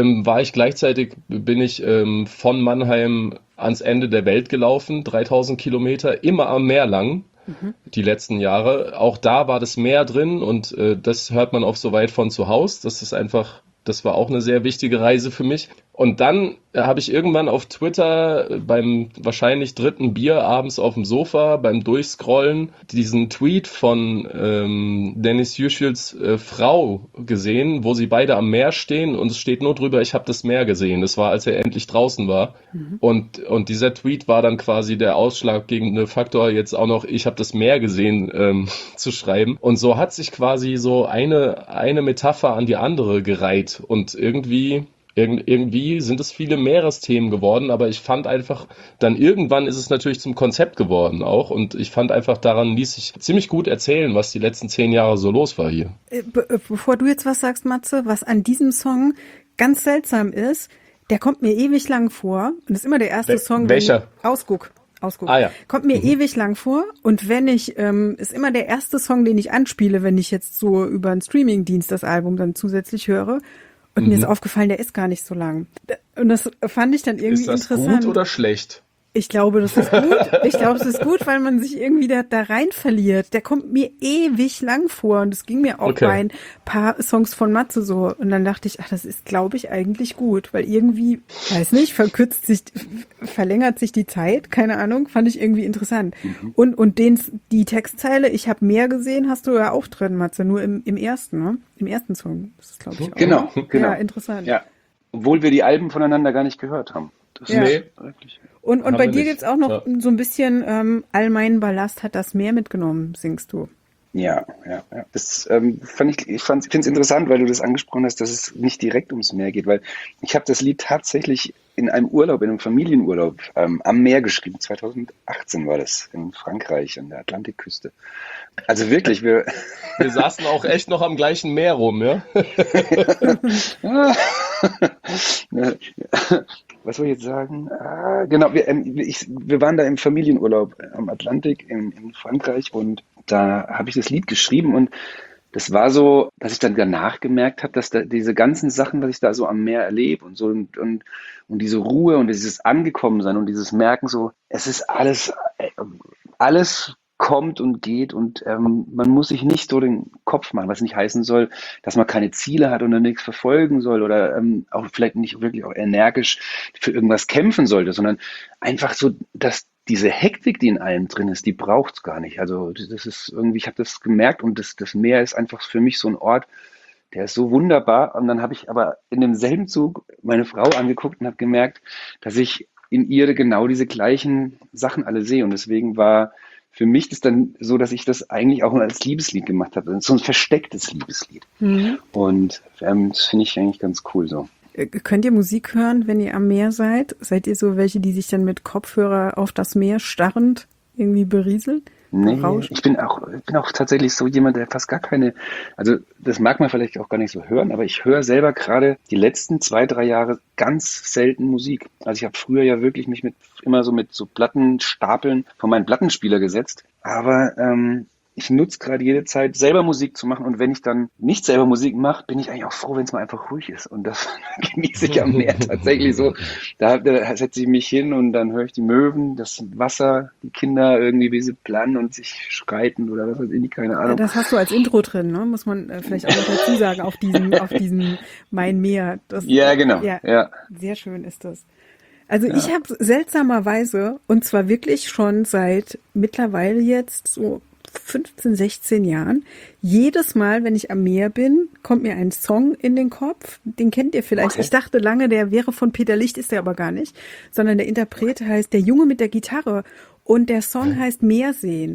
bin ich von Mannheim ans Ende der Welt gelaufen, 3000 Kilometer, immer am Meer lang, die letzten Jahre. Auch da war das Meer drin und das hört man auch so weit von zu Hause. Das war auch eine sehr wichtige Reise für mich. Und dann habe ich irgendwann auf Twitter beim wahrscheinlich 3. Bier abends auf dem Sofa, beim Durchscrollen, diesen Tweet von Dennis Yücel's Frau gesehen, wo sie beide am Meer stehen und es steht nur drüber, ich habe das Meer gesehen. Das war, als er endlich draußen war. Mhm. Und dieser Tweet war dann quasi der ausschlaggebende Faktor, jetzt auch noch, ich habe das Meer gesehen, zu schreiben. Und so hat sich quasi so eine Metapher an die andere gereiht und irgendwie sind es viele Meeresthemen geworden, aber ich fand einfach, dann irgendwann ist es natürlich zum Konzept geworden auch und ich fand einfach, daran ließ sich ziemlich gut erzählen, was die letzten 10 Jahre so los war hier. Bevor du jetzt was sagst, Matze, was an diesem Song ganz seltsam ist, der kommt mir ewig lang vor und ist immer der erste Song. Welcher? Ausguck. Ah, ja. Kommt mir ewig lang vor und wenn ich, ist immer der erste Song, den ich anspiele, wenn ich jetzt so über einen Streamingdienst das Album dann zusätzlich höre. Und mir ist aufgefallen, der ist gar nicht so lang. Und das fand ich dann irgendwie interessant. Ist das gut oder schlecht? Ich glaube, das ist gut. Ich glaube, es ist gut, weil man sich irgendwie da rein verliert. Der kommt mir ewig lang vor und es ging mir auch bei ein paar Songs von Matze so. Und dann dachte ich, ach, das ist, glaube ich, eigentlich gut, weil irgendwie, weiß nicht, verlängert sich die Zeit, keine Ahnung, fand ich irgendwie interessant. Und die Textzeile, ich habe mehr gesehen, hast du ja auch drin, Matze, nur im ersten, ne? Im ersten Song. Das ist, glaube ich, auch. Genau. Ja, interessant. Ja. Obwohl wir die Alben voneinander gar nicht gehört haben. Das ist wirklich. Und bei dir gibt's auch noch so ein bisschen, all meinen Ballast hat das Meer mitgenommen, singst du. Ja. Das finde es interessant, weil du das angesprochen hast, dass es nicht direkt ums Meer geht, weil ich habe das Lied tatsächlich in einem Familienurlaub am Meer geschrieben. 2018 war das in Frankreich an der Atlantikküste. Also wirklich, wir saßen auch echt noch am gleichen Meer rum, ja? Was soll ich jetzt sagen? Genau, wir waren da im Familienurlaub am Atlantik in Frankreich und da habe ich das Lied geschrieben und das war so, dass ich dann danach gemerkt habe, dass da diese ganzen Sachen, was ich da so am Meer erlebe und so und diese Ruhe und dieses Angekommensein und dieses Merken so, es ist alles kommt und geht und man muss sich nicht so den Kopf machen, was nicht heißen soll, dass man keine Ziele hat und dann nichts verfolgen soll oder auch vielleicht nicht wirklich auch energisch für irgendwas kämpfen sollte, sondern einfach so, dass diese Hektik, die in allem drin ist, die braucht's gar nicht. Also das ist irgendwie, ich habe das gemerkt und das Meer ist einfach für mich so ein Ort, der ist so wunderbar. Und dann habe ich aber in demselben Zug meine Frau angeguckt und habe gemerkt, dass ich in ihr genau diese gleichen Sachen alle sehe. Und deswegen war für mich das dann so, dass ich das eigentlich auch als Liebeslied gemacht habe. So ein verstecktes Liebeslied. Und das finde ich eigentlich ganz cool so. Könnt ihr Musik hören, wenn ihr am Meer seid? Seid ihr so welche, die sich dann mit Kopfhörer auf das Meer starrend irgendwie berieseln? Nee, ich bin auch tatsächlich so jemand, der fast gar keine, also das mag man vielleicht auch gar nicht so hören, aber ich höre selber gerade die letzten 2-3 Jahre ganz selten Musik. Also ich habe früher ja wirklich mich immer so mit so Plattenstapeln von meinem Plattenspieler gesetzt, aber ich nutze gerade jede Zeit, selber Musik zu machen und wenn ich dann nicht selber Musik mache, bin ich eigentlich auch froh, wenn es mal einfach ruhig ist und das genieße ich am Meer tatsächlich so. Da setze ich mich hin und dann höre ich die Möwen, das Wasser, die Kinder irgendwie, wie sie planen und sich streiten oder was weiß ich, keine Ahnung. Das hast du als Intro drin, ne? Muss man vielleicht auch noch dazu sagen, auf diesem Mein Meer. Ja, genau. Ja. Sehr schön ist das. Also ich habe seltsamerweise, und zwar wirklich schon seit mittlerweile jetzt so 15, 16 Jahren. Jedes Mal, wenn ich am Meer bin, kommt mir ein Song in den Kopf. Den kennt ihr vielleicht. Okay. Ich dachte lange, der wäre von Peter Licht, ist der aber gar nicht. Sondern der Interpret heißt Der Junge mit der Gitarre. Und der Song heißt Meersehen.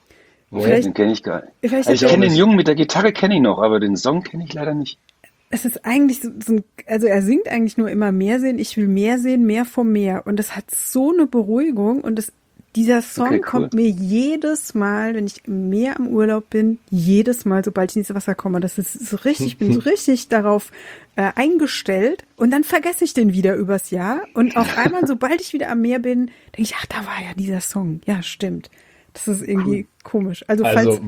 Ja, den kenne ich gar nicht. Ich kenne den Jungen mit der Gitarre, kenne ich noch, aber den Song kenne ich leider nicht. Es ist eigentlich also er singt eigentlich nur immer Meersehen. Ich will mehr sehen, mehr vom Meer. Und das hat so eine Beruhigung und dieser Song kommt mir jedes Mal, wenn ich im Meer am Urlaub bin, jedes Mal, sobald ich ins Wasser komme. Das ist so richtig, ich bin so richtig darauf eingestellt und dann vergesse ich den wieder übers Jahr und auf einmal, sobald ich wieder am Meer bin, denke ich, ach, da war ja dieser Song. Ja, stimmt. Das ist irgendwie komisch. Also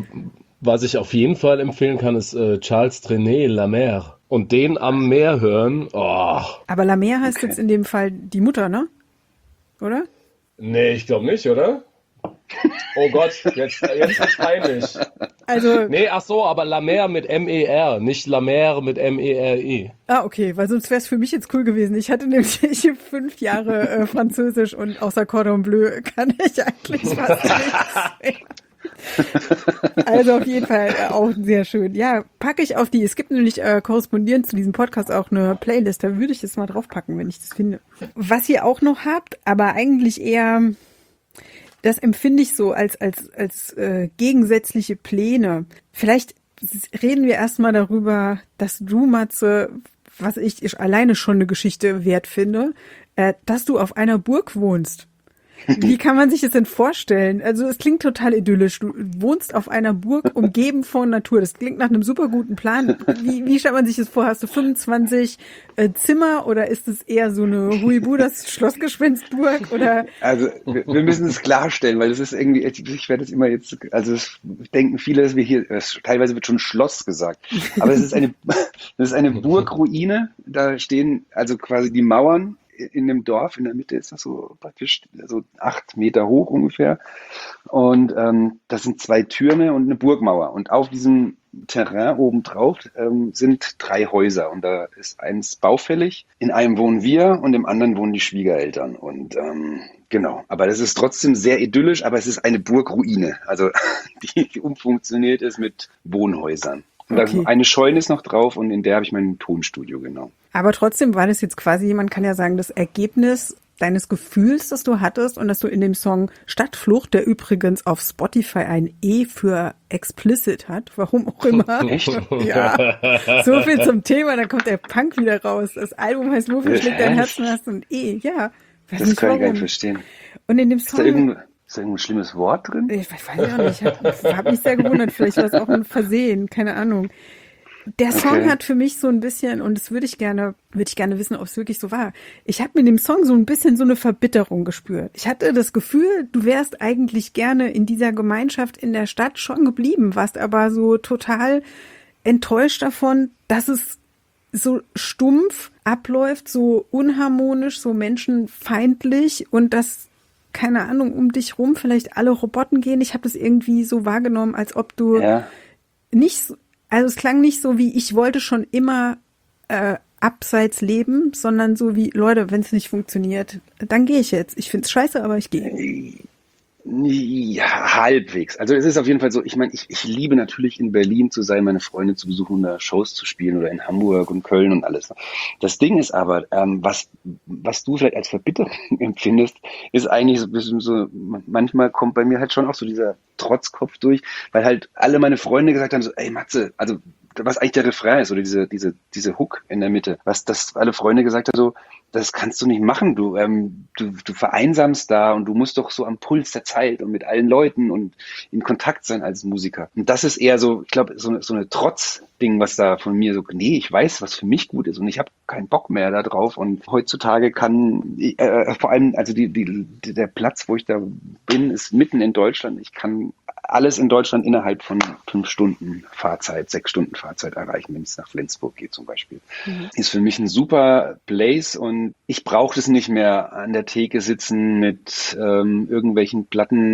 was ich auf jeden Fall empfehlen kann, ist Charles Trenet, La Mer. Und den am Meer hören, oh. Aber La Mer heißt jetzt in dem Fall die Mutter, ne? Oder? Nee, ich glaube nicht, oder? Oh Gott, jetzt wird's peinlich. Also. Nee, ach so, aber La Mer mit M-E-R, nicht La Mer mit M-E-R-I. Ah, okay, weil sonst wäre es für mich jetzt cool gewesen. Ich hatte nämlich 5 Jahre Französisch und außer Cordon Bleu kann ich eigentlich fast nichts. Also auf jeden Fall auch sehr schön. Ja, packe ich auf die. Es gibt nämlich korrespondierend zu diesem Podcast auch eine Playlist. Da würde ich das mal draufpacken, wenn ich das finde. Was ihr auch noch habt, aber eigentlich eher, das empfinde ich so als gegensätzliche Pläne. Vielleicht reden wir erstmal darüber, dass du, Matze, was ich alleine schon eine Geschichte wert finde, dass du auf einer Burg wohnst. Wie kann man sich das denn vorstellen? Also es klingt total idyllisch. Du wohnst auf einer Burg umgeben von Natur. Das klingt nach einem super guten Plan. Wie stellt man sich das vor? Hast du 25 Zimmer oder ist es eher so eine Huibudas Schlossgespenstburg? Oder? Also wir müssen es klarstellen, weil das ist irgendwie, ich werde es immer jetzt, also es denken viele, dass wir hier, teilweise wird schon Schloss gesagt, aber das ist eine Burgruine. Da stehen also quasi die Mauern in einem Dorf, in der Mitte ist das so praktisch so 8 Meter hoch ungefähr. Und das sind 2 Türme und eine Burgmauer. Und auf diesem Terrain obendrauf sind 3 Häuser. Und da ist eins baufällig. In einem wohnen wir und im anderen wohnen die Schwiegereltern. Und genau. Aber das ist trotzdem sehr idyllisch, aber es ist eine Burgruine. Also die umfunktioniert ist mit Wohnhäusern. Und Okay. eine Scheune ist noch drauf und in der habe ich mein Tonstudio, genau. Aber trotzdem war das jetzt quasi, man kann ja sagen, das Ergebnis deines Gefühls, das du hattest und dass du in dem Song Stadtflucht, der übrigens auf Spotify ein E für explicit hat, warum auch immer. Echt? Ja, so viel zum Thema, dann kommt der Punk wieder raus. Das Album heißt Wofür schlägt dein Herz und hast du ein E. Ja, weiß Das nicht kann ich gar nicht warum. verstehen. Und in dem Ist da Song, irgendein schlimmes Wort drin? ich weiß ja nicht, ich hab mich sehr gewundert, vielleicht war es auch ein Versehen, keine Ahnung. Der Song Okay. hat für mich so ein bisschen, und das würde ich gerne wissen, ob es wirklich so war. Ich habe mit dem Song so ein bisschen so eine Verbitterung gespürt. Ich hatte das Gefühl, du wärst eigentlich gerne in dieser Gemeinschaft in der Stadt schon geblieben, warst aber so total enttäuscht davon, dass es so stumpf abläuft, so unharmonisch, so menschenfeindlich und dass, keine Ahnung, um dich rum vielleicht alle Roboten gehen. Ich habe das irgendwie so wahrgenommen, als ob du Ja. nicht, also es klang nicht so wie, ich wollte schon immer abseits leben, sondern so wie, Leute, wenn es nicht funktioniert, dann gehe ich jetzt. Ich find's scheiße, aber ich gehe. Ja, halbwegs. Also es ist auf jeden Fall so, ich meine, ich liebe natürlich in Berlin zu sein, meine Freunde zu besuchen, da Shows zu spielen oder in Hamburg und Köln und alles. Das Ding ist aber, was du vielleicht als Verbitterung empfindest, ist eigentlich so ein bisschen so, manchmal kommt bei mir halt schon auch so dieser Trotzkopf durch, weil halt alle meine Freunde gesagt haben so, ey Matze, also was eigentlich der Refrain ist oder diese Hook in der Mitte, was das alle Freunde gesagt haben so, das kannst du nicht machen. Du vereinsamst da und du musst doch so am Puls der Zeit und mit allen Leuten und in Kontakt sein als Musiker. Und das ist eher so, ich glaube, so eine Trotzding, was da von mir so, nee, ich weiß, was für mich gut ist und ich habe keinen Bock mehr da drauf. Und heutzutage kann vor allem, also der Platz, wo ich da bin, ist mitten in Deutschland. Ich kann alles in Deutschland innerhalb von 5 Stunden Fahrzeit, 6 Stunden Fahrzeit erreichen, wenn es nach Flensburg geht zum Beispiel. Ist für mich ein super Place und ich brauche das nicht mehr an der Theke sitzen mit irgendwelchen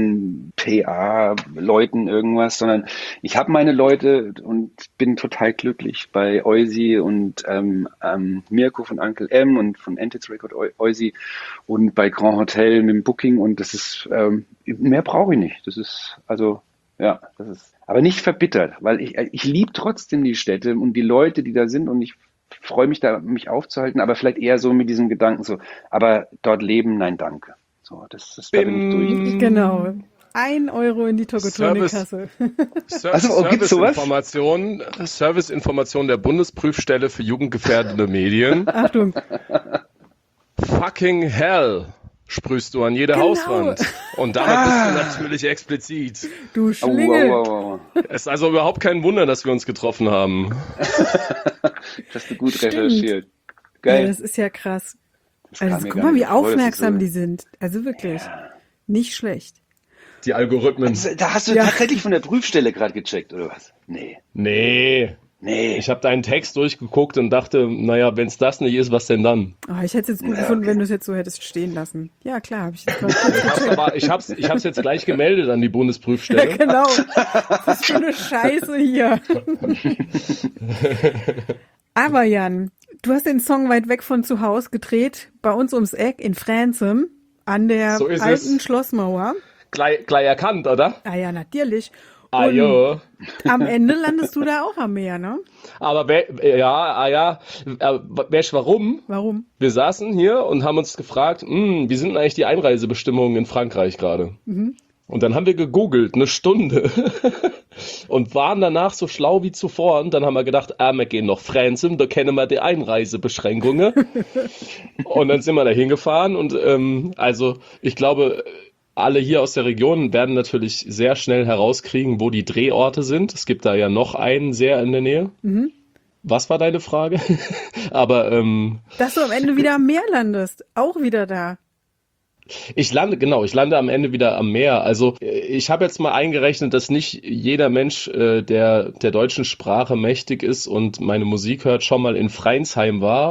Platten-PA-Leuten irgendwas, sondern ich habe meine Leute und bin total glücklich bei Eusi und Mirko von Uncle M und von Antics Record Eusi und bei Grand Hotel mit dem Booking und das ist, mehr brauche ich nicht. Das ist, also, ja, das ist, aber nicht verbittert, weil ich liebe trotzdem die Städte und die Leute, die da sind und ich freue mich da, mich aufzuhalten, aber vielleicht eher so mit diesem Gedanken so, aber dort leben, nein, danke. So, da bin ich durch. Genau. 1 Euro in die Tokotronic-Kasse. Also, gibt's sowas? Serviceinformation der Bundesprüfstelle für jugendgefährdende Medien. Achtung. Fucking hell sprühst du an jede Genau. Hauswand. Und damit bist du natürlich explizit. Du Oh, Schlingel. wow. Es ist also überhaupt kein Wunder, dass wir uns getroffen haben. Hast du gut Stimmt. recherchiert. Ja, Geil. das ist ja krass. Das kam Also mir guck gar mal, wie nicht vor, dass aufmerksam das so- die sind. Also wirklich. Nicht schlecht. Die Algorithmen. Da hast du Ja. tatsächlich von der Prüfstelle gerade gecheckt, oder was? Nee. Nee. Ich habe deinen Text durchgeguckt und dachte, naja, wenn es das nicht ist, was denn dann? Oh, ich hätte es jetzt gut gefunden, wenn du es jetzt so hättest stehen lassen. Ja, klar, habe ich jetzt gerade Aber ich hab's jetzt gleich gemeldet an die Ja, Bundesprüfstelle. genau. Was für eine Scheiße hier. Aber Jan, du hast den Song weit weg von zu Hause gedreht, bei uns ums Eck in Franzem, an der So ist alten es. Schlossmauer. Gleich erkannt, oder? Ah ja, natürlich. Ah, Und jo. am Ende landest du da auch am Meer, ne? Aber weißt du warum? Warum? Wir saßen hier und haben uns gefragt, wie sind denn eigentlich die Einreisebestimmungen in Frankreich gerade? Und dann haben wir gegoogelt, 1 Stunde. Und waren danach so schlau wie zuvor. Und dann haben wir gedacht, wir gehen nach Franzem, da kennen wir die Einreisebeschränkungen. Und dann sind wir da hingefahren. Und also ich glaube, alle hier aus der Region werden natürlich sehr schnell herauskriegen, wo die Drehorte sind. Es gibt da ja noch einen sehr in der Nähe. Was war deine Frage? Aber Dass du am Ende wieder am Meer landest. Auch wieder da. ich lande am Ende wieder am Meer. Also ich habe jetzt mal eingerechnet, dass nicht jeder Mensch, der deutschen Sprache mächtig ist und meine Musik hört, schon mal in Freinsheim war. Und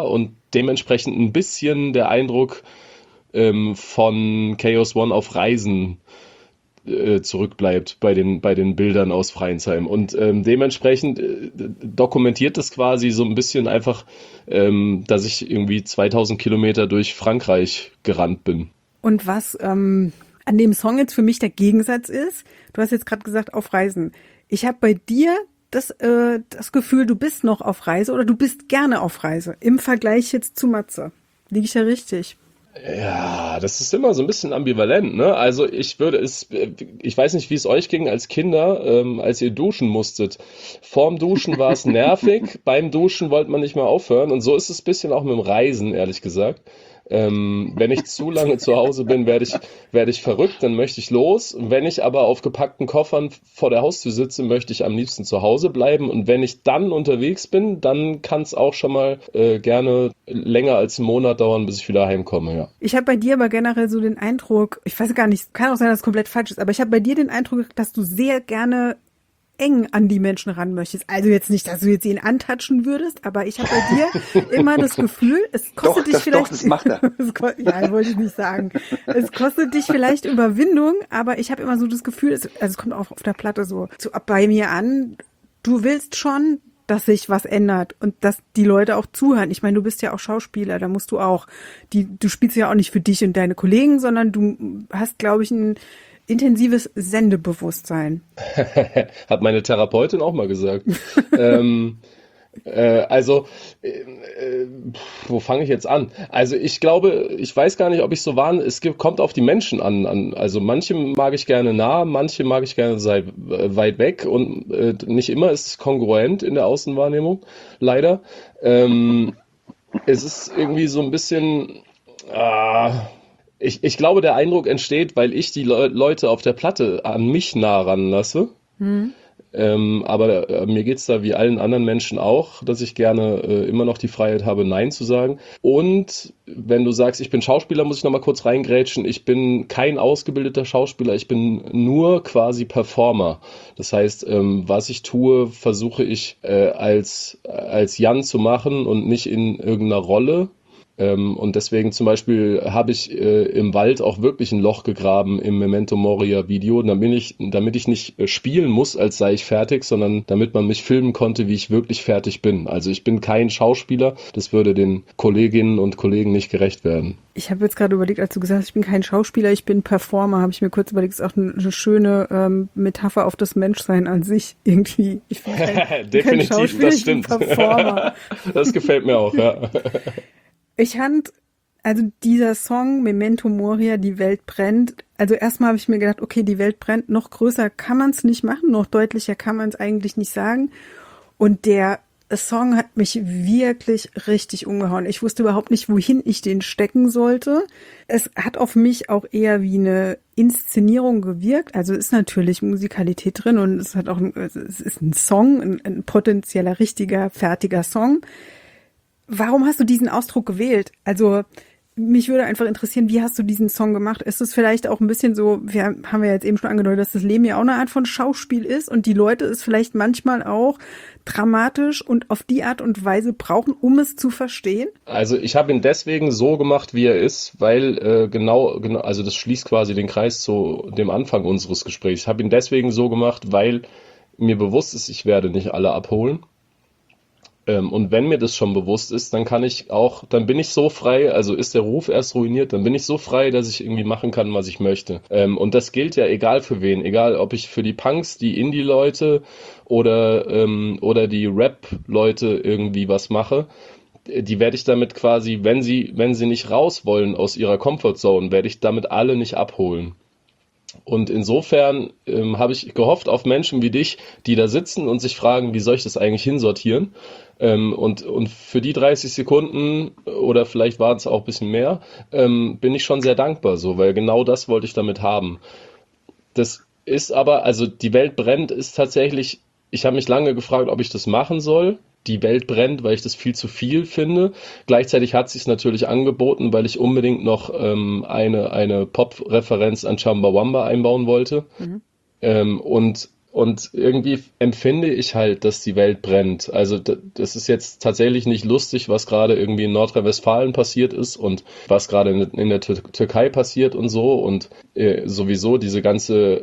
dementsprechend ein bisschen der Eindruck von Chaos One auf Reisen zurückbleibt bei den Bildern aus Freinsheim. Und dementsprechend dokumentiert das quasi so ein bisschen einfach, dass ich irgendwie 2000 Kilometer durch Frankreich gerannt bin. Und was an dem Song jetzt für mich der Gegensatz ist, du hast jetzt gerade gesagt, auf Reisen. Ich habe bei dir das Gefühl, du bist noch auf Reise oder du bist gerne auf Reise im Vergleich jetzt zu Matze. Liege ich ja richtig? Ja, das ist immer so ein bisschen ambivalent, ne? Also ich weiß nicht, wie es euch ging als Kinder, als ihr duschen musstet. Vorm Duschen war es nervig, beim Duschen wollte man nicht mehr aufhören und so ist es ein bisschen auch mit dem Reisen, ehrlich gesagt. Wenn ich zu lange zu Hause bin, werde ich verrückt, dann möchte ich los. Wenn ich aber auf gepackten Koffern vor der Haustür sitze, möchte ich am liebsten zu Hause bleiben. Und wenn ich dann unterwegs bin, dann kann es auch schon mal gerne länger als einen Monat dauern, bis ich wieder heimkomme, ja. Ich habe bei dir aber generell so den Eindruck, ich weiß gar nicht, kann auch sein, dass es komplett falsch ist, aber ich habe bei dir den Eindruck, dass du sehr gerne eng an die Menschen ran möchtest. Also jetzt nicht, dass du jetzt ihn antatschen würdest, aber ich habe bei dir immer das Gefühl, es kostet dich vielleicht... Doch, das macht er. Ja, wollte ich nicht sagen. Es kostet dich vielleicht Überwindung, aber ich habe immer so das Gefühl, es kommt auch auf der Platte so bei mir an, du willst schon, dass sich was ändert und dass die Leute auch zuhören. Ich meine, du bist ja auch Schauspieler, da musst du auch, du spielst ja auch nicht für dich und deine Kollegen, sondern du hast, glaube ich, ein intensives Sendebewusstsein. Hat meine Therapeutin auch mal gesagt. Wo fange ich jetzt an? Also ich glaube, ich weiß gar nicht, ob ich so war. Kommt auf die Menschen an. Also manche mag ich gerne nah, manche mag ich gerne weit weg und nicht immer ist es kongruent in der Außenwahrnehmung, leider. Es ist irgendwie so ein bisschen... Ich glaube, der Eindruck entsteht, weil ich die Leute auf der Platte an mich nah ranlasse. Aber mir geht's da wie allen anderen Menschen auch, dass ich gerne immer noch die Freiheit habe, Nein zu sagen. Und wenn du sagst, ich bin Schauspieler, muss ich nochmal kurz reingrätschen. Ich bin kein ausgebildeter Schauspieler, ich bin nur quasi Performer. Das heißt, was ich tue, versuche ich als Jan zu machen und nicht in irgendeiner Rolle. Und deswegen zum Beispiel habe ich im Wald auch wirklich ein Loch gegraben im Memento Moria Video, damit ich nicht spielen muss, als sei ich fertig, sondern damit man mich filmen konnte, wie ich wirklich fertig bin. Also ich bin kein Schauspieler, das würde den Kolleginnen und Kollegen nicht gerecht werden. Ich habe jetzt gerade überlegt, als du gesagt hast, ich bin kein Schauspieler, ich bin Performer, habe ich mir kurz überlegt, ist auch eine schöne Metapher auf das Menschsein an sich irgendwie. Ich bin kein Schauspieler, das stimmt. Ich bin Performer. Das gefällt mir auch, ja. Ich fand, also dieser Song Memento Moria, die Welt brennt, also erstmal habe ich mir gedacht, okay, die Welt brennt, noch größer kann man es nicht machen, noch deutlicher kann man es eigentlich nicht sagen. Und der Song hat mich wirklich richtig umgehauen. Ich wusste überhaupt nicht, wohin ich den stecken sollte. Es hat auf mich auch eher wie eine Inszenierung gewirkt. Also ist natürlich Musikalität drin und es ist ein Song, ein potenzieller, richtiger, fertiger Song. Warum hast du diesen Ausdruck gewählt? Also mich würde einfach interessieren, wie hast du diesen Song gemacht? Ist es vielleicht auch ein bisschen so, haben wir jetzt eben schon angedeutet, dass das Leben ja auch eine Art von Schauspiel ist und die Leute es vielleicht manchmal auch dramatisch und auf die Art und Weise brauchen, um es zu verstehen? Also ich habe ihn deswegen so gemacht, wie er ist, weil genau, also das schließt quasi den Kreis zu dem Anfang unseres Gesprächs. Ich habe ihn deswegen so gemacht, weil mir bewusst ist, ich werde nicht alle abholen. Und wenn mir das schon bewusst ist, dann bin ich so frei, also ist der Ruf erst ruiniert, dann bin ich so frei, dass ich irgendwie machen kann, was ich möchte. Und das gilt ja egal für wen, egal ob ich für die Punks, die Indie-Leute oder die Rap-Leute irgendwie was mache. Die werde ich damit quasi, wenn sie nicht raus wollen aus ihrer Comfortzone, werde ich damit alle nicht abholen. Und insofern habe ich gehofft auf Menschen wie dich, die da sitzen und sich fragen, wie soll ich das eigentlich hinsortieren? Und für die 30 Sekunden oder vielleicht waren es auch ein bisschen mehr, bin ich schon sehr dankbar so, weil genau das wollte ich damit haben. Das ist aber, also die Welt brennt ist tatsächlich, ich habe mich lange gefragt, ob ich das machen soll. Die Welt brennt, weil ich das viel zu viel finde. Gleichzeitig hat es sich natürlich angeboten, weil ich unbedingt noch eine Pop-Referenz an Chumbawamba einbauen wollte. Und Und irgendwie empfinde ich halt, dass die Welt brennt. Also das ist jetzt tatsächlich nicht lustig, was gerade irgendwie in Nordrhein-Westfalen passiert ist und was gerade in der Türkei passiert und so. Und sowieso diese ganze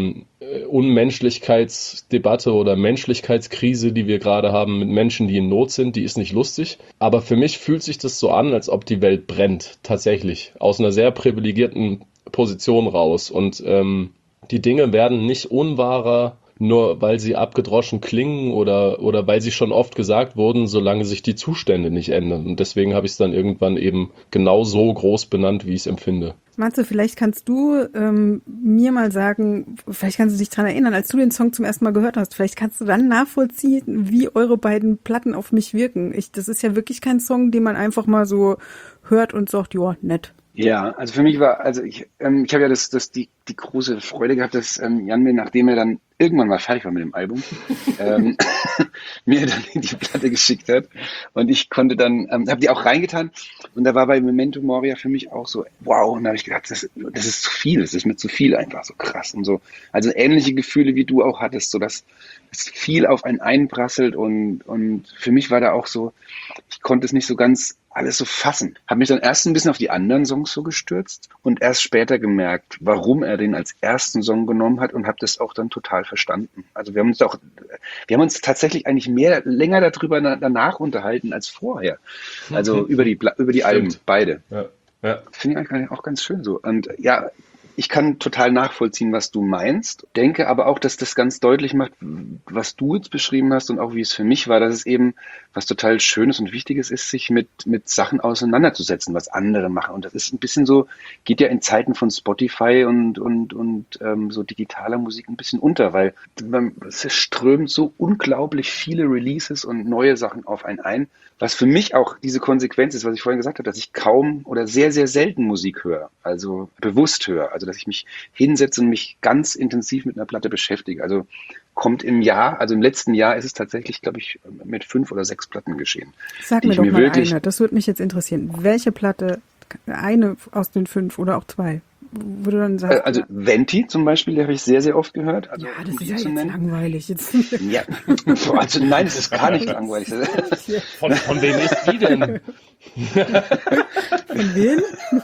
Unmenschlichkeitsdebatte oder Menschlichkeitskrise, die wir gerade haben mit Menschen, die in Not sind, die ist nicht lustig. Aber für mich fühlt sich das so an, als ob die Welt brennt, tatsächlich. Aus einer sehr privilegierten Position raus. Und die Dinge werden nicht unwahrer, nur weil sie abgedroschen klingen oder weil sie schon oft gesagt wurden, solange sich die Zustände nicht ändern. Und deswegen habe ich es dann irgendwann eben genau so groß benannt, wie ich es empfinde. Matze, vielleicht kannst du mir mal sagen, vielleicht kannst du dich daran erinnern, als du den Song zum ersten Mal gehört hast, vielleicht kannst du dann nachvollziehen, wie eure beiden Platten auf mich wirken. Das ist ja wirklich kein Song, den man einfach mal so hört und sagt, ja, nett. Ja, also für mich war, also ich habe ja die große Freude gehabt, dass Jan mir, nachdem er dann irgendwann mal fertig war mit dem Album, mir dann die Platte geschickt hat und ich konnte dann, habe die auch reingetan und da war bei Memento Mori für mich auch so, wow, und da habe ich gedacht, das ist zu viel, das ist mir zu viel einfach, so krass und so. Also ähnliche Gefühle, wie du auch hattest, so dass es viel auf einen einprasselt und für mich war da auch so, ich konnte es nicht so ganz alles so fassen. Habe mich dann erst ein bisschen auf die anderen Songs so gestürzt und erst später gemerkt, warum er den als ersten Song genommen hat und habe das auch dann total verstanden. Also wir haben uns tatsächlich eigentlich länger darüber danach unterhalten als vorher. Also über die Alben, beide. Ja. Finde ich eigentlich auch ganz schön so. Und ja, ich kann total nachvollziehen, was du meinst, denke aber auch, dass das ganz deutlich macht, was du jetzt beschrieben hast und auch wie es für mich war, dass es eben was total Schönes und Wichtiges ist, sich mit Sachen auseinanderzusetzen, was andere machen. Und das ist ein bisschen so, geht ja in Zeiten von Spotify und so digitaler Musik ein bisschen unter, weil es strömt so unglaublich viele Releases und neue Sachen auf einen ein, was für mich auch diese Konsequenz ist, was ich vorhin gesagt habe, dass ich kaum oder sehr, sehr selten Musik höre, also bewusst höre, also dass ich mich hinsetze und mich ganz intensiv mit einer Platte beschäftige. Also kommt im letzten Jahr ist es tatsächlich, glaube ich, mit 5 oder 6 Platten geschehen. Sag mir doch mal eine, das würde mich jetzt interessieren. Welche Platte, eine aus den 5 oder auch 2? Wo du dann sagst, also Venti zum Beispiel, die habe ich sehr, sehr oft gehört. Also, ja, das ist ja jetzt langweilig. Ja, also nein, es ist gar nicht langweilig. Von wem ist die denn? Von wem?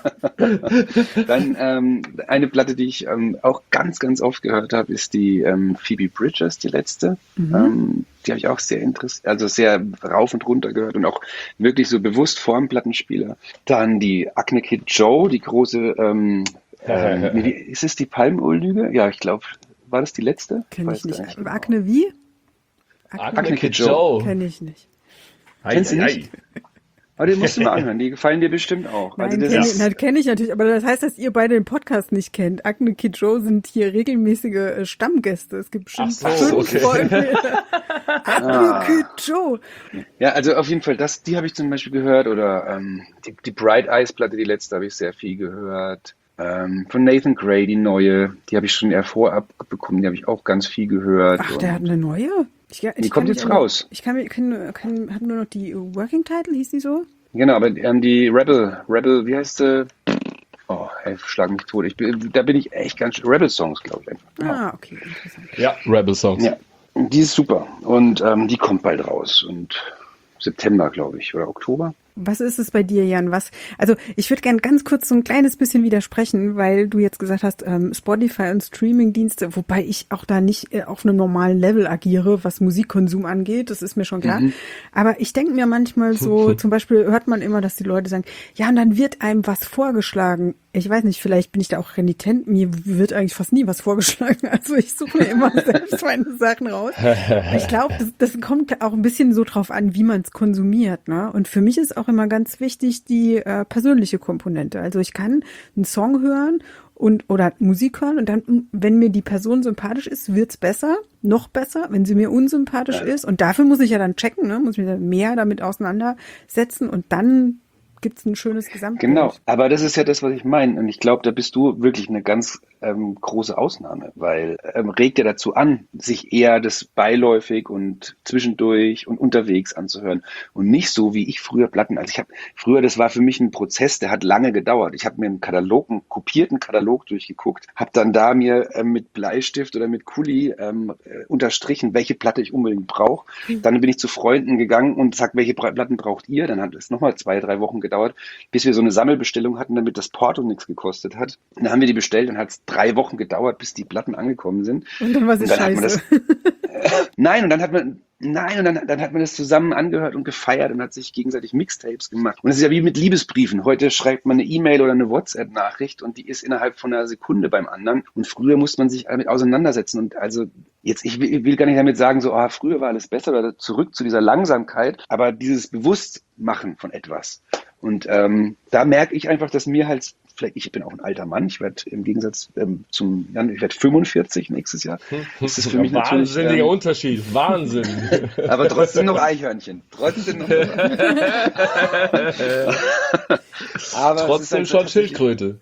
Dann eine Platte, die ich auch ganz, ganz oft gehört habe, ist die Phoebe Bridgers, die letzte. Die habe ich auch sehr sehr rauf und runter gehört und auch wirklich so bewusst vor dem Plattenspieler. Dann die Acne Kid Joe, die große ist es die Palmöllüge? Ja, ich glaube, war das die letzte? Kenn ich nicht. Acne wie? Acne Kid Joe. Kenn ich nicht. Kennst du nicht? Aber den musst du mal anhören, die gefallen dir bestimmt auch. Nein, kenn ich natürlich, aber das heißt, dass ihr beide den Podcast nicht kennt. Acne Kid Joe sind hier regelmäßige Stammgäste. Es gibt bestimmt 5 Folgen. Acne Kid Joe. Ja, also auf jeden Fall, die habe ich zum Beispiel gehört oder die Bright Eyes Platte, die letzte, habe ich sehr viel gehört. Von Nathan Gray, die neue, die habe ich schon eher vorab bekommen, die habe ich auch ganz viel gehört. Ach, der hat eine neue? Die kommt jetzt raus. Ich habe nur noch die Working Title, hieß die so? Genau, aber die Rebel, wie heißt sie? Oh, ey, schlag mich tot. Da bin ich echt ganz Rebel Songs, glaube ich. Einfach. Okay, interessant. Ja, Rebel Songs. Ja, die ist super und die kommt bald raus und September, glaube ich, oder Oktober. Was ist es bei dir, Jan? Also ich würde gern ganz kurz so ein kleines bisschen widersprechen, weil du jetzt gesagt hast, Spotify und Streaming-Dienste, wobei ich auch da nicht auf einem normalen Level agiere, was Musikkonsum angeht, das ist mir schon klar. Aber ich denke mir manchmal so, zum Beispiel hört man immer, dass die Leute sagen, ja, und dann wird einem was vorgeschlagen. Ich weiß nicht, vielleicht bin ich da auch renitent, mir wird eigentlich fast nie was vorgeschlagen. Also ich suche mir immer selbst meine Sachen raus. Ich glaube, das kommt auch ein bisschen so drauf an, wie man es konsumiert, ne? Und für mich ist auch immer ganz wichtig die persönliche Komponente. Also ich kann einen Song hören oder Musik hören und dann, wenn mir die Person sympathisch ist, wird's besser, noch besser, wenn sie mir unsympathisch ist. Und dafür muss ich ja dann checken, ne? Muss mich dann mehr damit auseinandersetzen und dann gibt es ein schönes Gesamtbild. Genau, aber das ist ja das, was ich meine. Und ich glaube, da bist du wirklich eine ganz große Ausnahme, weil regt ja dazu an, sich eher das beiläufig und zwischendurch und unterwegs anzuhören und nicht so wie ich früher Platten. Also früher, das war für mich ein Prozess, der hat lange gedauert. Ich habe mir einen kopierten Katalog durchgeguckt, habe dann da mir mit Bleistift oder mit Kuli unterstrichen, welche Platte ich unbedingt brauche. Dann bin ich zu Freunden gegangen und sag, welche Platten braucht ihr? Dann hat es nochmal 2-3 Wochen gedauert, bis wir so eine Sammelbestellung hatten, damit das Porto nichts gekostet hat. Und dann haben wir die bestellt, dann hat es 3 Wochen gedauert, bis die Platten angekommen sind. Und dann war es scheiße. Nein, und dann hat man das zusammen angehört und gefeiert und hat sich gegenseitig Mixtapes gemacht. Und es ist ja wie mit Liebesbriefen. Heute schreibt man eine E-Mail oder eine WhatsApp-Nachricht und die ist innerhalb von einer Sekunde beim anderen. Und früher musste man sich damit auseinandersetzen. Und also jetzt, ich will gar nicht damit sagen, so, früher war alles besser oder zurück zu dieser Langsamkeit, aber dieses Bewusstmachen von etwas. Und da merke ich einfach, dass mir halt, vielleicht, ich bin auch ein alter Mann, ich werde im Gegensatz zum Jan, ich werde 45 nächstes Jahr. Das ist für mich natürlich wahnsinniger Unterschied, Wahnsinn. Aber trotzdem noch Eichhörnchen. Aber trotzdem halt schon Schildkröte.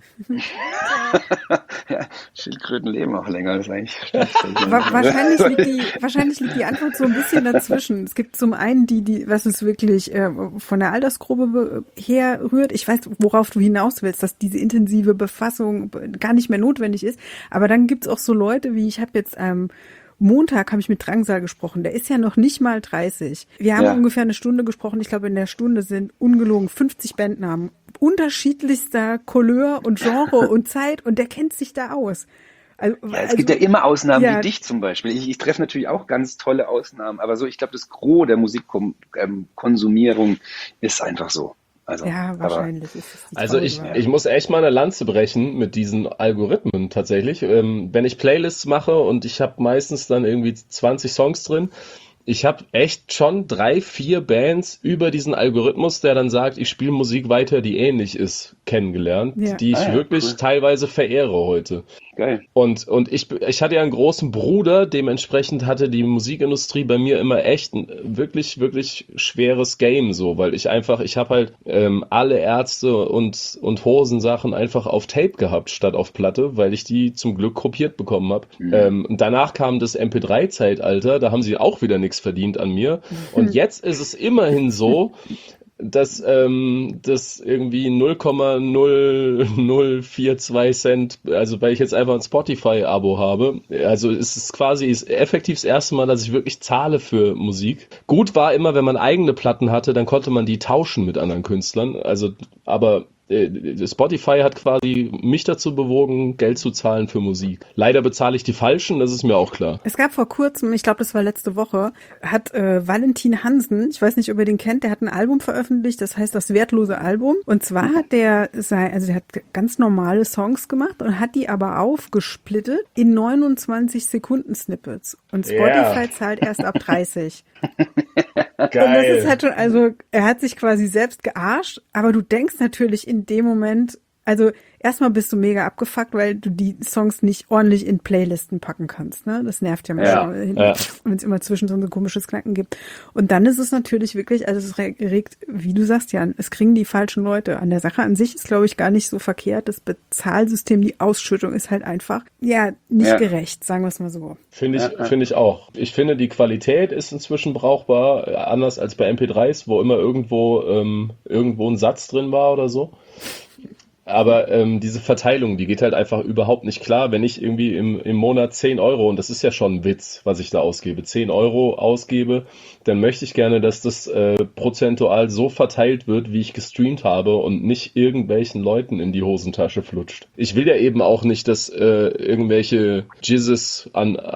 Ja, Schildkröten leben auch länger. Das ist eigentlich wahrscheinlich liegt die Antwort so ein bisschen dazwischen. Es gibt zum einen was es wirklich von der Altersgruppe herrührt. Ich weiß, worauf du hinaus willst, dass diese intensive Befassung gar nicht mehr notwendig ist. Aber dann gibt's auch so Leute wie, ich habe jetzt Montag habe ich mit Drangsal gesprochen. Der ist ja noch nicht mal 30. Wir haben ungefähr eine Stunde gesprochen. Ich glaube, in der Stunde sind ungelogen 50 Bandnamen unterschiedlichster Couleur und Genre und Zeit und der kennt sich da aus. Es gibt ja immer Ausnahmen wie dich zum Beispiel. Ich treffe natürlich auch ganz tolle Ausnahmen, aber so, ich glaube, das Gros der Musikkonsumierung ist einfach so. Wahrscheinlich ist es. Also ich muss echt mal eine Lanze brechen mit diesen Algorithmen tatsächlich. Wenn ich Playlists mache und ich habe meistens dann irgendwie 20 Songs drin, ich habe echt schon 3-4 Bands über diesen Algorithmus, der dann sagt, ich spiele Musik weiter, die ähnlich ist, kennengelernt, die ich wirklich teilweise verehre heute. Geil. Und ich hatte ja einen großen Bruder, dementsprechend hatte die Musikindustrie bei mir immer echt ein wirklich, wirklich schweres Game, so, weil ich habe halt alle Ärzte und Hosensachen einfach auf Tape gehabt, statt auf Platte, weil ich die zum Glück kopiert bekommen habe. Und danach kam das MP3-Zeitalter, da haben sie auch wieder nichts verdient an mir. Und jetzt ist es immerhin so, dass das irgendwie 0,0042 Cent, also weil ich jetzt einfach ein Spotify-Abo habe, also es ist quasi effektiv das erste Mal, dass ich wirklich zahle für Musik. Gut war immer, wenn man eigene Platten hatte, dann konnte man die tauschen mit anderen Künstlern, also aber Spotify hat quasi mich dazu bewogen, Geld zu zahlen für Musik. Leider bezahle ich die falschen, das ist mir auch klar. Es gab vor kurzem, ich glaube, das war letzte Woche, hat Valentin Hansen, ich weiß nicht, ob ihr den kennt, der hat ein Album veröffentlicht, das heißt das wertlose Album. Und zwar hat der hat ganz normale Songs gemacht und hat die aber aufgesplittet in 29 Sekunden Snippets. Und Spotify zahlt erst ab 30. Geil. Und das ist halt schon, also er hat sich quasi selbst gearscht, aber du denkst natürlich in dem Moment, also erstmal bist du mega abgefuckt, weil du die Songs nicht ordentlich in Playlisten packen kannst, ne? Das nervt ja manchmal, wenn es immer zwischen so ein komisches Knacken gibt. Und dann ist es natürlich wirklich, also es regt, wie du sagst, Jan, es kriegen die falschen Leute. An der Sache an sich ist, glaube ich, gar nicht so verkehrt. Das Bezahlsystem, die Ausschüttung ist halt einfach, nicht gerecht, sagen wir es mal so. Finde ich auch. Ich finde, die Qualität ist inzwischen brauchbar, anders als bei MP3s, wo immer irgendwo ein Satz drin war oder so. Aber diese Verteilung, die geht halt einfach überhaupt nicht klar. Wenn ich irgendwie im Monat 10 Euro, und das ist ja schon ein Witz, was ich da ausgebe, 10 Euro ausgebe, dann möchte ich gerne, dass das prozentual so verteilt wird, wie ich gestreamt habe und nicht irgendwelchen Leuten in die Hosentasche flutscht. Ich will ja eben auch nicht, dass irgendwelche Jizzes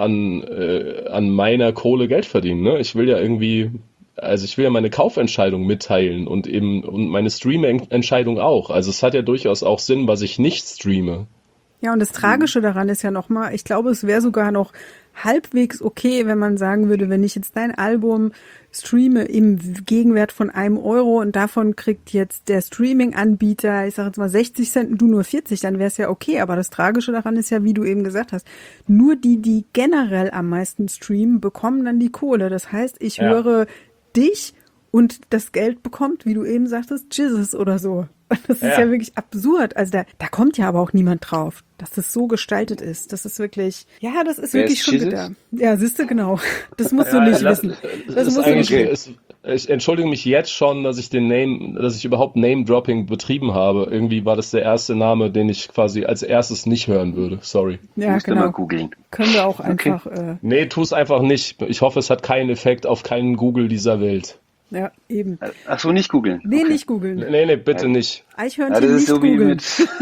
an meiner Kohle Geld verdienen. Ne? Ich will ja meine Kaufentscheidung mitteilen und meine Streaming-Entscheidung auch. Also es hat ja durchaus auch Sinn, was ich nicht streame. Ja, und das Tragische daran ist ja nochmal, ich glaube, es wäre sogar noch halbwegs okay, wenn man sagen würde, wenn ich jetzt dein Album streame im Gegenwert von 1 Euro und davon kriegt jetzt der Streaming-Anbieter, ich sage jetzt mal 60 Cent und du nur 40, dann wäre es ja okay. Aber das Tragische daran ist ja, wie du eben gesagt hast, nur die generell am meisten streamen, bekommen dann die Kohle. Das heißt, ich höre dich und das Geld bekommt, wie du eben sagtest, Jesus oder so. Das ist ja wirklich absurd. Also da kommt ja aber auch niemand drauf, dass das so gestaltet ist. Das ist wirklich, ja, das ist wirklich schon bitter. Ja, siehst du, genau. Das musst du nicht wissen. Das musst du nicht wissen. Ich entschuldige mich jetzt schon, dass ich überhaupt Name-Dropping betrieben habe. Irgendwie war das der erste Name, den ich quasi als erstes nicht hören würde. Sorry. Ja, genau. Mal googeln. Können wir auch einfach. Nee, tu es einfach nicht. Ich hoffe, es hat keinen Effekt auf keinen Google dieser Welt. Ja, eben. Ach so, nicht googeln. Nee, nicht googeln. Nee, bitte nicht. Eichhörnchen das ist nicht so googeln.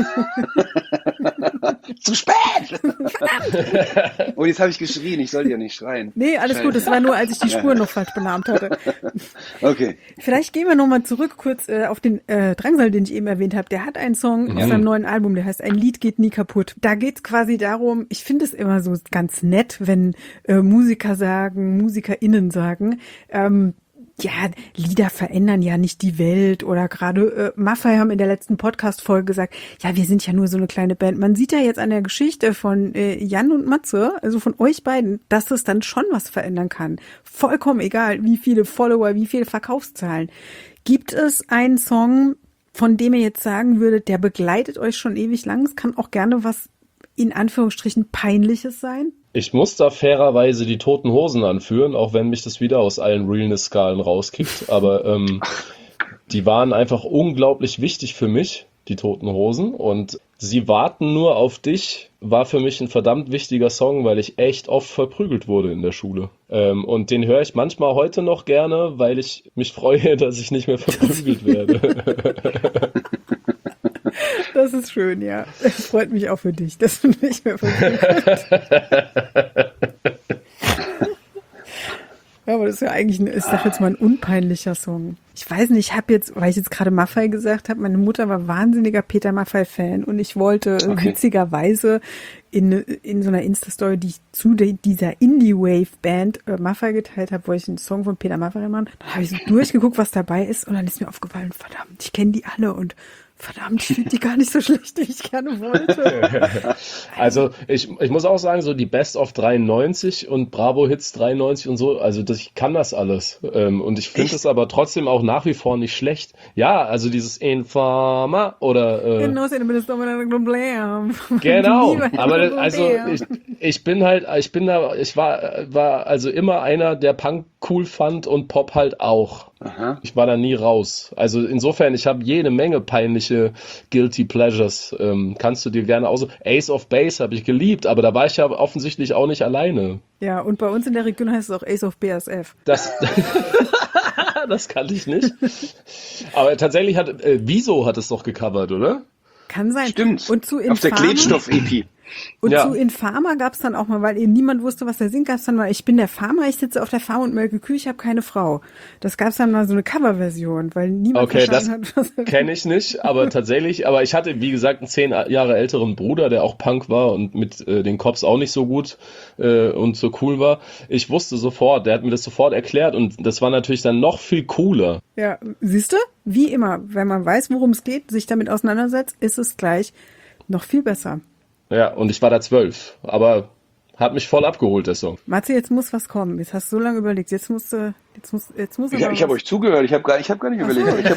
Zu spät! Und jetzt habe ich geschrien, ich sollte ja nicht schreien. Nee, alles gut, das war nur, als ich die Spur noch falsch benannt hatte. Okay. Vielleicht gehen wir nochmal zurück kurz auf den Drangsal, den ich eben erwähnt habe. Der hat einen Song aus seinem neuen Album, der heißt Ein Lied geht nie kaputt. Da geht's quasi darum, ich finde es immer so ganz nett, wenn MusikerInnen sagen, ja, Lieder verändern ja nicht die Welt oder gerade Maffay haben in der letzten Podcast-Folge gesagt, ja, wir sind ja nur so eine kleine Band. Man sieht ja jetzt an der Geschichte von Jan und Matze, also von euch beiden, dass es dann schon was verändern kann. Vollkommen egal, wie viele Follower, wie viele Verkaufszahlen. Gibt es einen Song, von dem ihr jetzt sagen würdet, der begleitet euch schon ewig lang? Es kann auch gerne was in Anführungsstrichen Peinliches sein? Ich muss da fairerweise die Toten Hosen anführen, auch wenn mich das wieder aus allen Realness-Skalen rauskickt. Aber die waren einfach unglaublich wichtig für mich, die Toten Hosen. Und Sie warten nur auf dich war für mich ein verdammt wichtiger Song, weil ich echt oft verprügelt wurde in der Schule. Und den höre ich manchmal heute noch gerne, weil ich mich freue, dass ich nicht mehr verprügelt werde. Das ist schön, ja. Es freut mich auch für dich, dass du nicht mehr verprügelt wirst. Ja, aber das ist ja eigentlich, ich sag jetzt mal, ein unpeinlicher Song. Ich weiß nicht, ich habe jetzt, weil ich jetzt gerade Maffay gesagt habe, meine Mutter war wahnsinniger Peter Maffay-Fan und ich wollte witzigerweise in so einer Insta-Story, die ich zu dieser Indie-Wave-Band Maffay geteilt habe, wollte ich einen Song von Peter Maffay machen. Dann habe ich so durchgeguckt, was dabei ist und dann ist mir aufgefallen, verdammt, ich kenne die alle und verdammt, ich finde die gar nicht so schlecht, wie ich gerne wollte. Also ich muss auch sagen, so die Best of 93 und Bravo Hits 93 und so, also ich kann das alles. Und ich finde es aber trotzdem auch nach wie vor nicht schlecht. Ja, also dieses Informer oder genau, aber also ich war also immer einer, der Punk cool fand und Pop halt auch. Aha. Ich war da nie raus. Also insofern, ich habe jede Menge peinliche Guilty Pleasures. Kannst du dir gerne aus. Ace of Base habe ich geliebt, aber da war ich ja offensichtlich auch nicht alleine. Ja, und bei uns in der Region heißt es auch Ace of BSF. Das kannte ich nicht. Aber tatsächlich Wieso hat es doch gecovert, oder? Kann sein. Stimmt. Und zu auf der Klebstoff-EP. Und zu Infama gab es dann auch mal, weil eben niemand wusste, was er singt, gab es dann mal, ich bin der Farmer, ich sitze auf der Farm und melke Kühe, ich habe keine Frau. Das gab es dann mal so eine Coverversion, weil niemand verstanden hat, was er kenne ich nicht, aber tatsächlich, aber ich hatte, wie gesagt, einen 10 Jahre älteren Bruder, der auch Punk war und mit den Cops auch nicht so gut und so cool war. Ich wusste sofort, der hat mir das sofort erklärt und das war natürlich dann noch viel cooler. Ja, siehst du? Wie immer, wenn man weiß, worum es geht, sich damit auseinandersetzt, ist es gleich noch viel besser. Ja, und ich war da 12, aber hat mich voll abgeholt, der Song. Matze, jetzt muss was kommen. Jetzt hast du so lange überlegt. Jetzt muss ich habe euch zugehört. Ich habe gar nicht überlegt.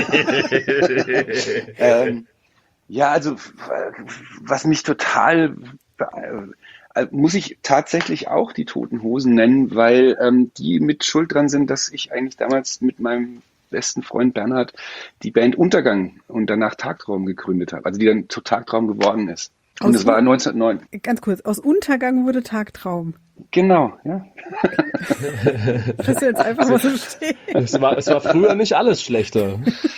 Ja, also was mich total muss ich tatsächlich auch die Toten Hosen nennen, weil die mit schuld dran sind, dass ich eigentlich damals mit meinem besten Freund Bernhard die Band Untergang und danach Tagtraum gegründet habe, also die dann zu Tagtraum geworden ist. Und das war 1909. Ganz kurz, aus Untergang wurde Tagtraum. Genau, ja. Das jetzt einfach mal so stehen. Es war früher nicht alles schlechter.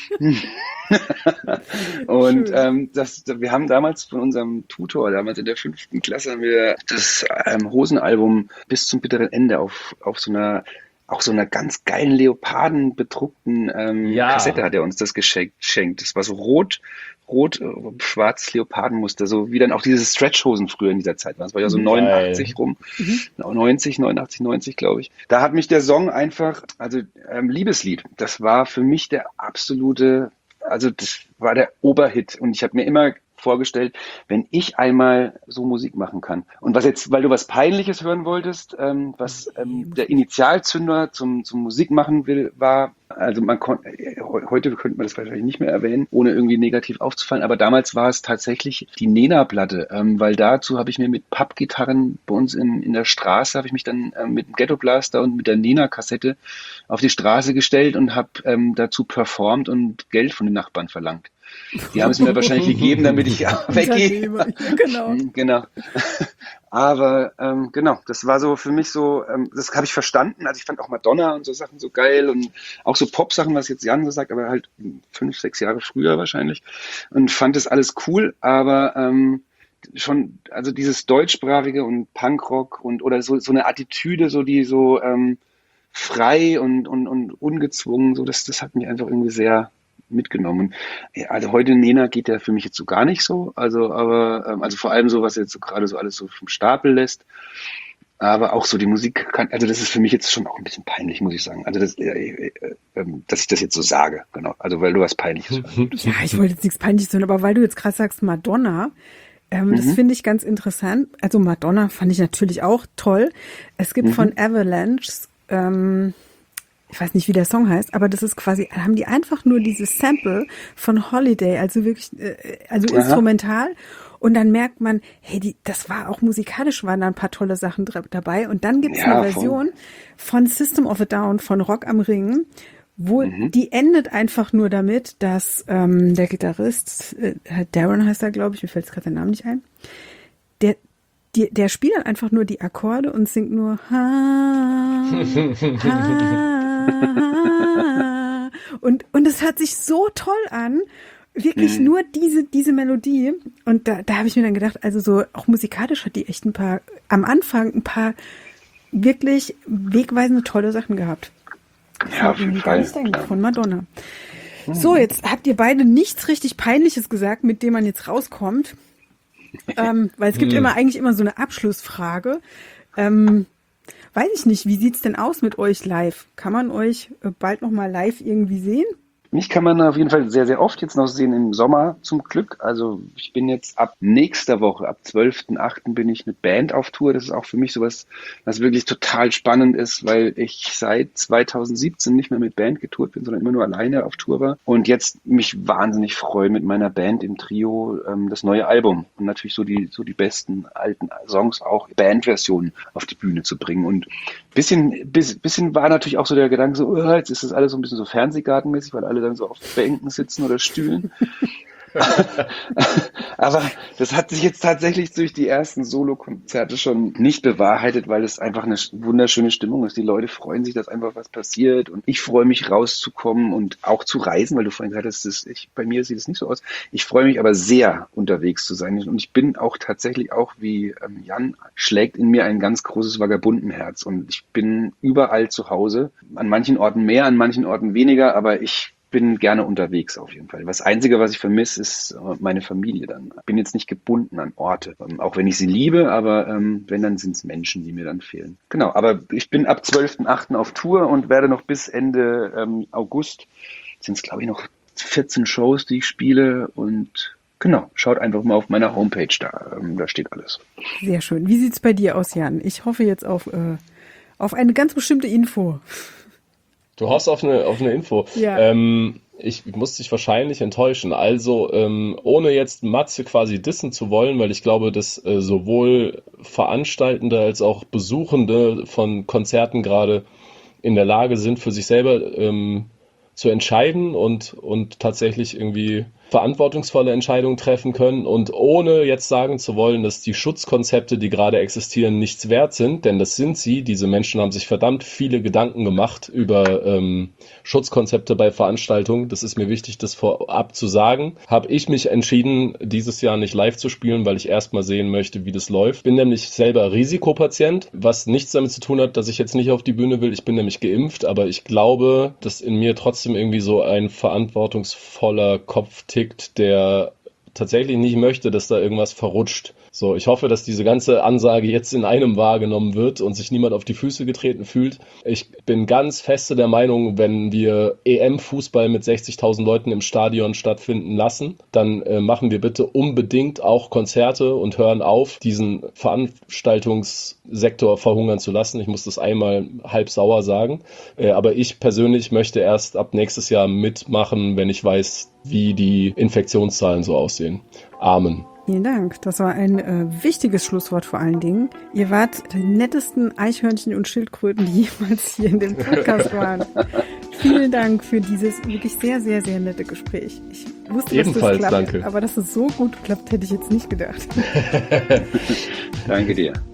Und wir haben damals von unserem Tutor, damals in der 5. Klasse, haben wir das Hosenalbum bis zum bitteren Ende auf so einer ganz geilen Leoparden bedruckten Kassette hat er uns das geschenkt. Das war so rot-schwarz Leopardenmuster, so wie dann auch diese Stretchhosen früher in dieser Zeit waren. Das war ja so 89 rum, 89, glaube ich. Da hat mich der Song einfach, also Liebeslied, das war für mich der absolute, also das war der Oberhit und ich habe mir immer vorgestellt, wenn ich einmal so Musik machen kann. Und was jetzt, weil du was Peinliches hören wolltest, was der Initialzünder zum Musikmachen war Also heute könnte man das wahrscheinlich nicht mehr erwähnen, ohne irgendwie negativ aufzufallen, aber damals war es tatsächlich die Nena-Platte, weil dazu habe ich mir mit Pappgitarren bei uns in der Straße, habe ich mich dann mit dem Ghetto Blaster und mit der Nena-Kassette auf die Straße gestellt und habe dazu performt und Geld von den Nachbarn verlangt. Die haben es mir wahrscheinlich gegeben, damit ich weggehe. Genau. Genau. Aber genau, das war so für mich so, das habe ich verstanden. Also ich fand auch Madonna und so Sachen so geil und auch so Pop-Sachen, was jetzt Jan so sagt, aber halt 5, 6 Jahre früher wahrscheinlich. Und fand das alles cool, aber schon, also dieses deutschsprachige und Punkrock und oder so eine Attitüde, so die so frei und ungezwungen, so das hat mich einfach irgendwie sehr mitgenommen. Ja, also heute Nena geht ja für mich jetzt so gar nicht so, also also vor allem so, was jetzt so gerade so alles so vom Stapel lässt, aber auch so die Musik also das ist für mich jetzt schon auch ein bisschen peinlich, muss ich sagen. Also dass ich das jetzt so sage, genau. Also weil du was Peinliches fandest. Ja, ich wollte jetzt nichts Peinliches tun, aber weil du jetzt gerade sagst Madonna, das finde ich ganz interessant. Also Madonna fand ich natürlich auch toll. Es gibt von Avalanche ich weiß nicht, wie der Song heißt, aber das ist quasi, haben die einfach nur dieses Sample von Holiday, also wirklich, also instrumental. Und dann merkt man, hey, das war auch musikalisch, waren da ein paar tolle Sachen dabei. Und dann gibt's eine Version von System of a Down, von Rock am Ring, wo die endet einfach nur damit, dass der Gitarrist, Darren heißt er, glaube ich, mir fällt jetzt gerade der Name nicht ein, der spielt dann einfach nur die Akkorde und singt nur und es hört sich so toll an, wirklich nur diese Melodie. Und da habe ich mir dann gedacht, also so auch musikalisch hat die echt am Anfang ein paar wirklich wegweisende tolle Sachen gehabt. Ja, auf jeden Fall. Von Madonna. So, jetzt habt ihr beide nichts richtig Peinliches gesagt, mit dem man jetzt rauskommt. Weil es gibt eigentlich immer so eine Abschlussfrage. Weiß ich nicht, wie sieht's denn aus mit euch live? Kann man euch bald noch mal live irgendwie sehen? Mich kann man auf jeden Fall sehr, sehr oft jetzt noch sehen im Sommer zum Glück. Also ich bin jetzt ab nächster Woche, ab 12.8. bin ich mit Band auf Tour. Das ist auch für mich sowas, was wirklich total spannend ist, weil ich seit 2017 nicht mehr mit Band getourt bin, sondern immer nur alleine auf Tour war. Und jetzt mich wahnsinnig freue, mit meiner Band im Trio das neue Album und natürlich so die besten alten Songs, auch Bandversionen auf die Bühne zu bringen. Und bisschen war natürlich auch so der Gedanke so, jetzt ist das alles so ein bisschen so Fernsehgartenmäßig, weil alle dann so auf Bänken sitzen oder Stühlen. Aber das hat sich jetzt tatsächlich durch die ersten Solo-Konzerte schon nicht bewahrheitet, weil es einfach eine wunderschöne Stimmung ist. Die Leute freuen sich, dass einfach was passiert und ich freue mich rauszukommen und auch zu reisen, weil du vorhin gesagt hast, bei mir sieht es nicht so aus. Ich freue mich aber sehr, unterwegs zu sein und ich bin auch tatsächlich auch wie Jan, schlägt in mir ein ganz großes Vagabundenherz und ich bin überall zu Hause, an manchen Orten mehr, an manchen Orten weniger, aber ich bin gerne unterwegs auf jeden Fall. Das Einzige, was ich vermisse, ist meine Familie dann. Ich bin jetzt nicht gebunden an Orte, auch wenn ich sie liebe, aber wenn, dann sind es Menschen, die mir dann fehlen. Genau, aber ich bin ab 12.8. auf Tour und werde noch bis Ende August, sind es glaube ich noch 14 Shows, die ich spiele und genau, schaut einfach mal auf meiner Homepage, da steht alles. Sehr schön. Wie sieht's bei dir aus, Jan? Ich hoffe jetzt auf eine ganz bestimmte Info. Du hoffst auf eine Info. Ja. Ich muss dich wahrscheinlich enttäuschen. Also, ohne jetzt Matze quasi dissen zu wollen, weil ich glaube, dass sowohl Veranstaltende als auch Besuchende von Konzerten gerade in der Lage sind, für sich selber zu entscheiden und tatsächlich irgendwie verantwortungsvolle Entscheidungen treffen können und ohne jetzt sagen zu wollen, dass die Schutzkonzepte, die gerade existieren, nichts wert sind, denn das sind sie. Diese Menschen haben sich verdammt viele Gedanken gemacht über Schutzkonzepte bei Veranstaltungen. Das ist mir wichtig, das vorab zu sagen. Habe ich mich entschieden, dieses Jahr nicht live zu spielen, weil ich erstmal sehen möchte, wie das läuft. Bin nämlich selber Risikopatient, was nichts damit zu tun hat, dass ich jetzt nicht auf die Bühne will. Ich bin nämlich geimpft, aber ich glaube, dass in mir trotzdem irgendwie so ein verantwortungsvoller Kopf tickt, der tatsächlich nicht möchte, dass da irgendwas verrutscht. So, ich hoffe, dass diese ganze Ansage jetzt in einem wahrgenommen wird und sich niemand auf die Füße getreten fühlt. Ich bin ganz feste der Meinung, wenn wir EM-Fußball mit 60.000 Leuten im Stadion stattfinden lassen, dann machen wir bitte unbedingt auch Konzerte und hören auf, diesen Veranstaltungssektor verhungern zu lassen. Ich muss das einmal halb sauer sagen. Aber ich persönlich möchte erst ab nächstes Jahr mitmachen, wenn ich weiß, wie die Infektionszahlen so aussehen. Amen. Vielen Dank. Das war ein wichtiges Schlusswort vor allen Dingen. Ihr wart die nettesten Eichhörnchen und Schildkröten, die jemals hier in dem Podcast waren. Vielen Dank für dieses wirklich sehr, sehr, sehr nette Gespräch. Ich wusste, ebenfalls, dass das klappt, danke. aber dass es so gut klappt, hätte ich jetzt nicht gedacht. Danke dir.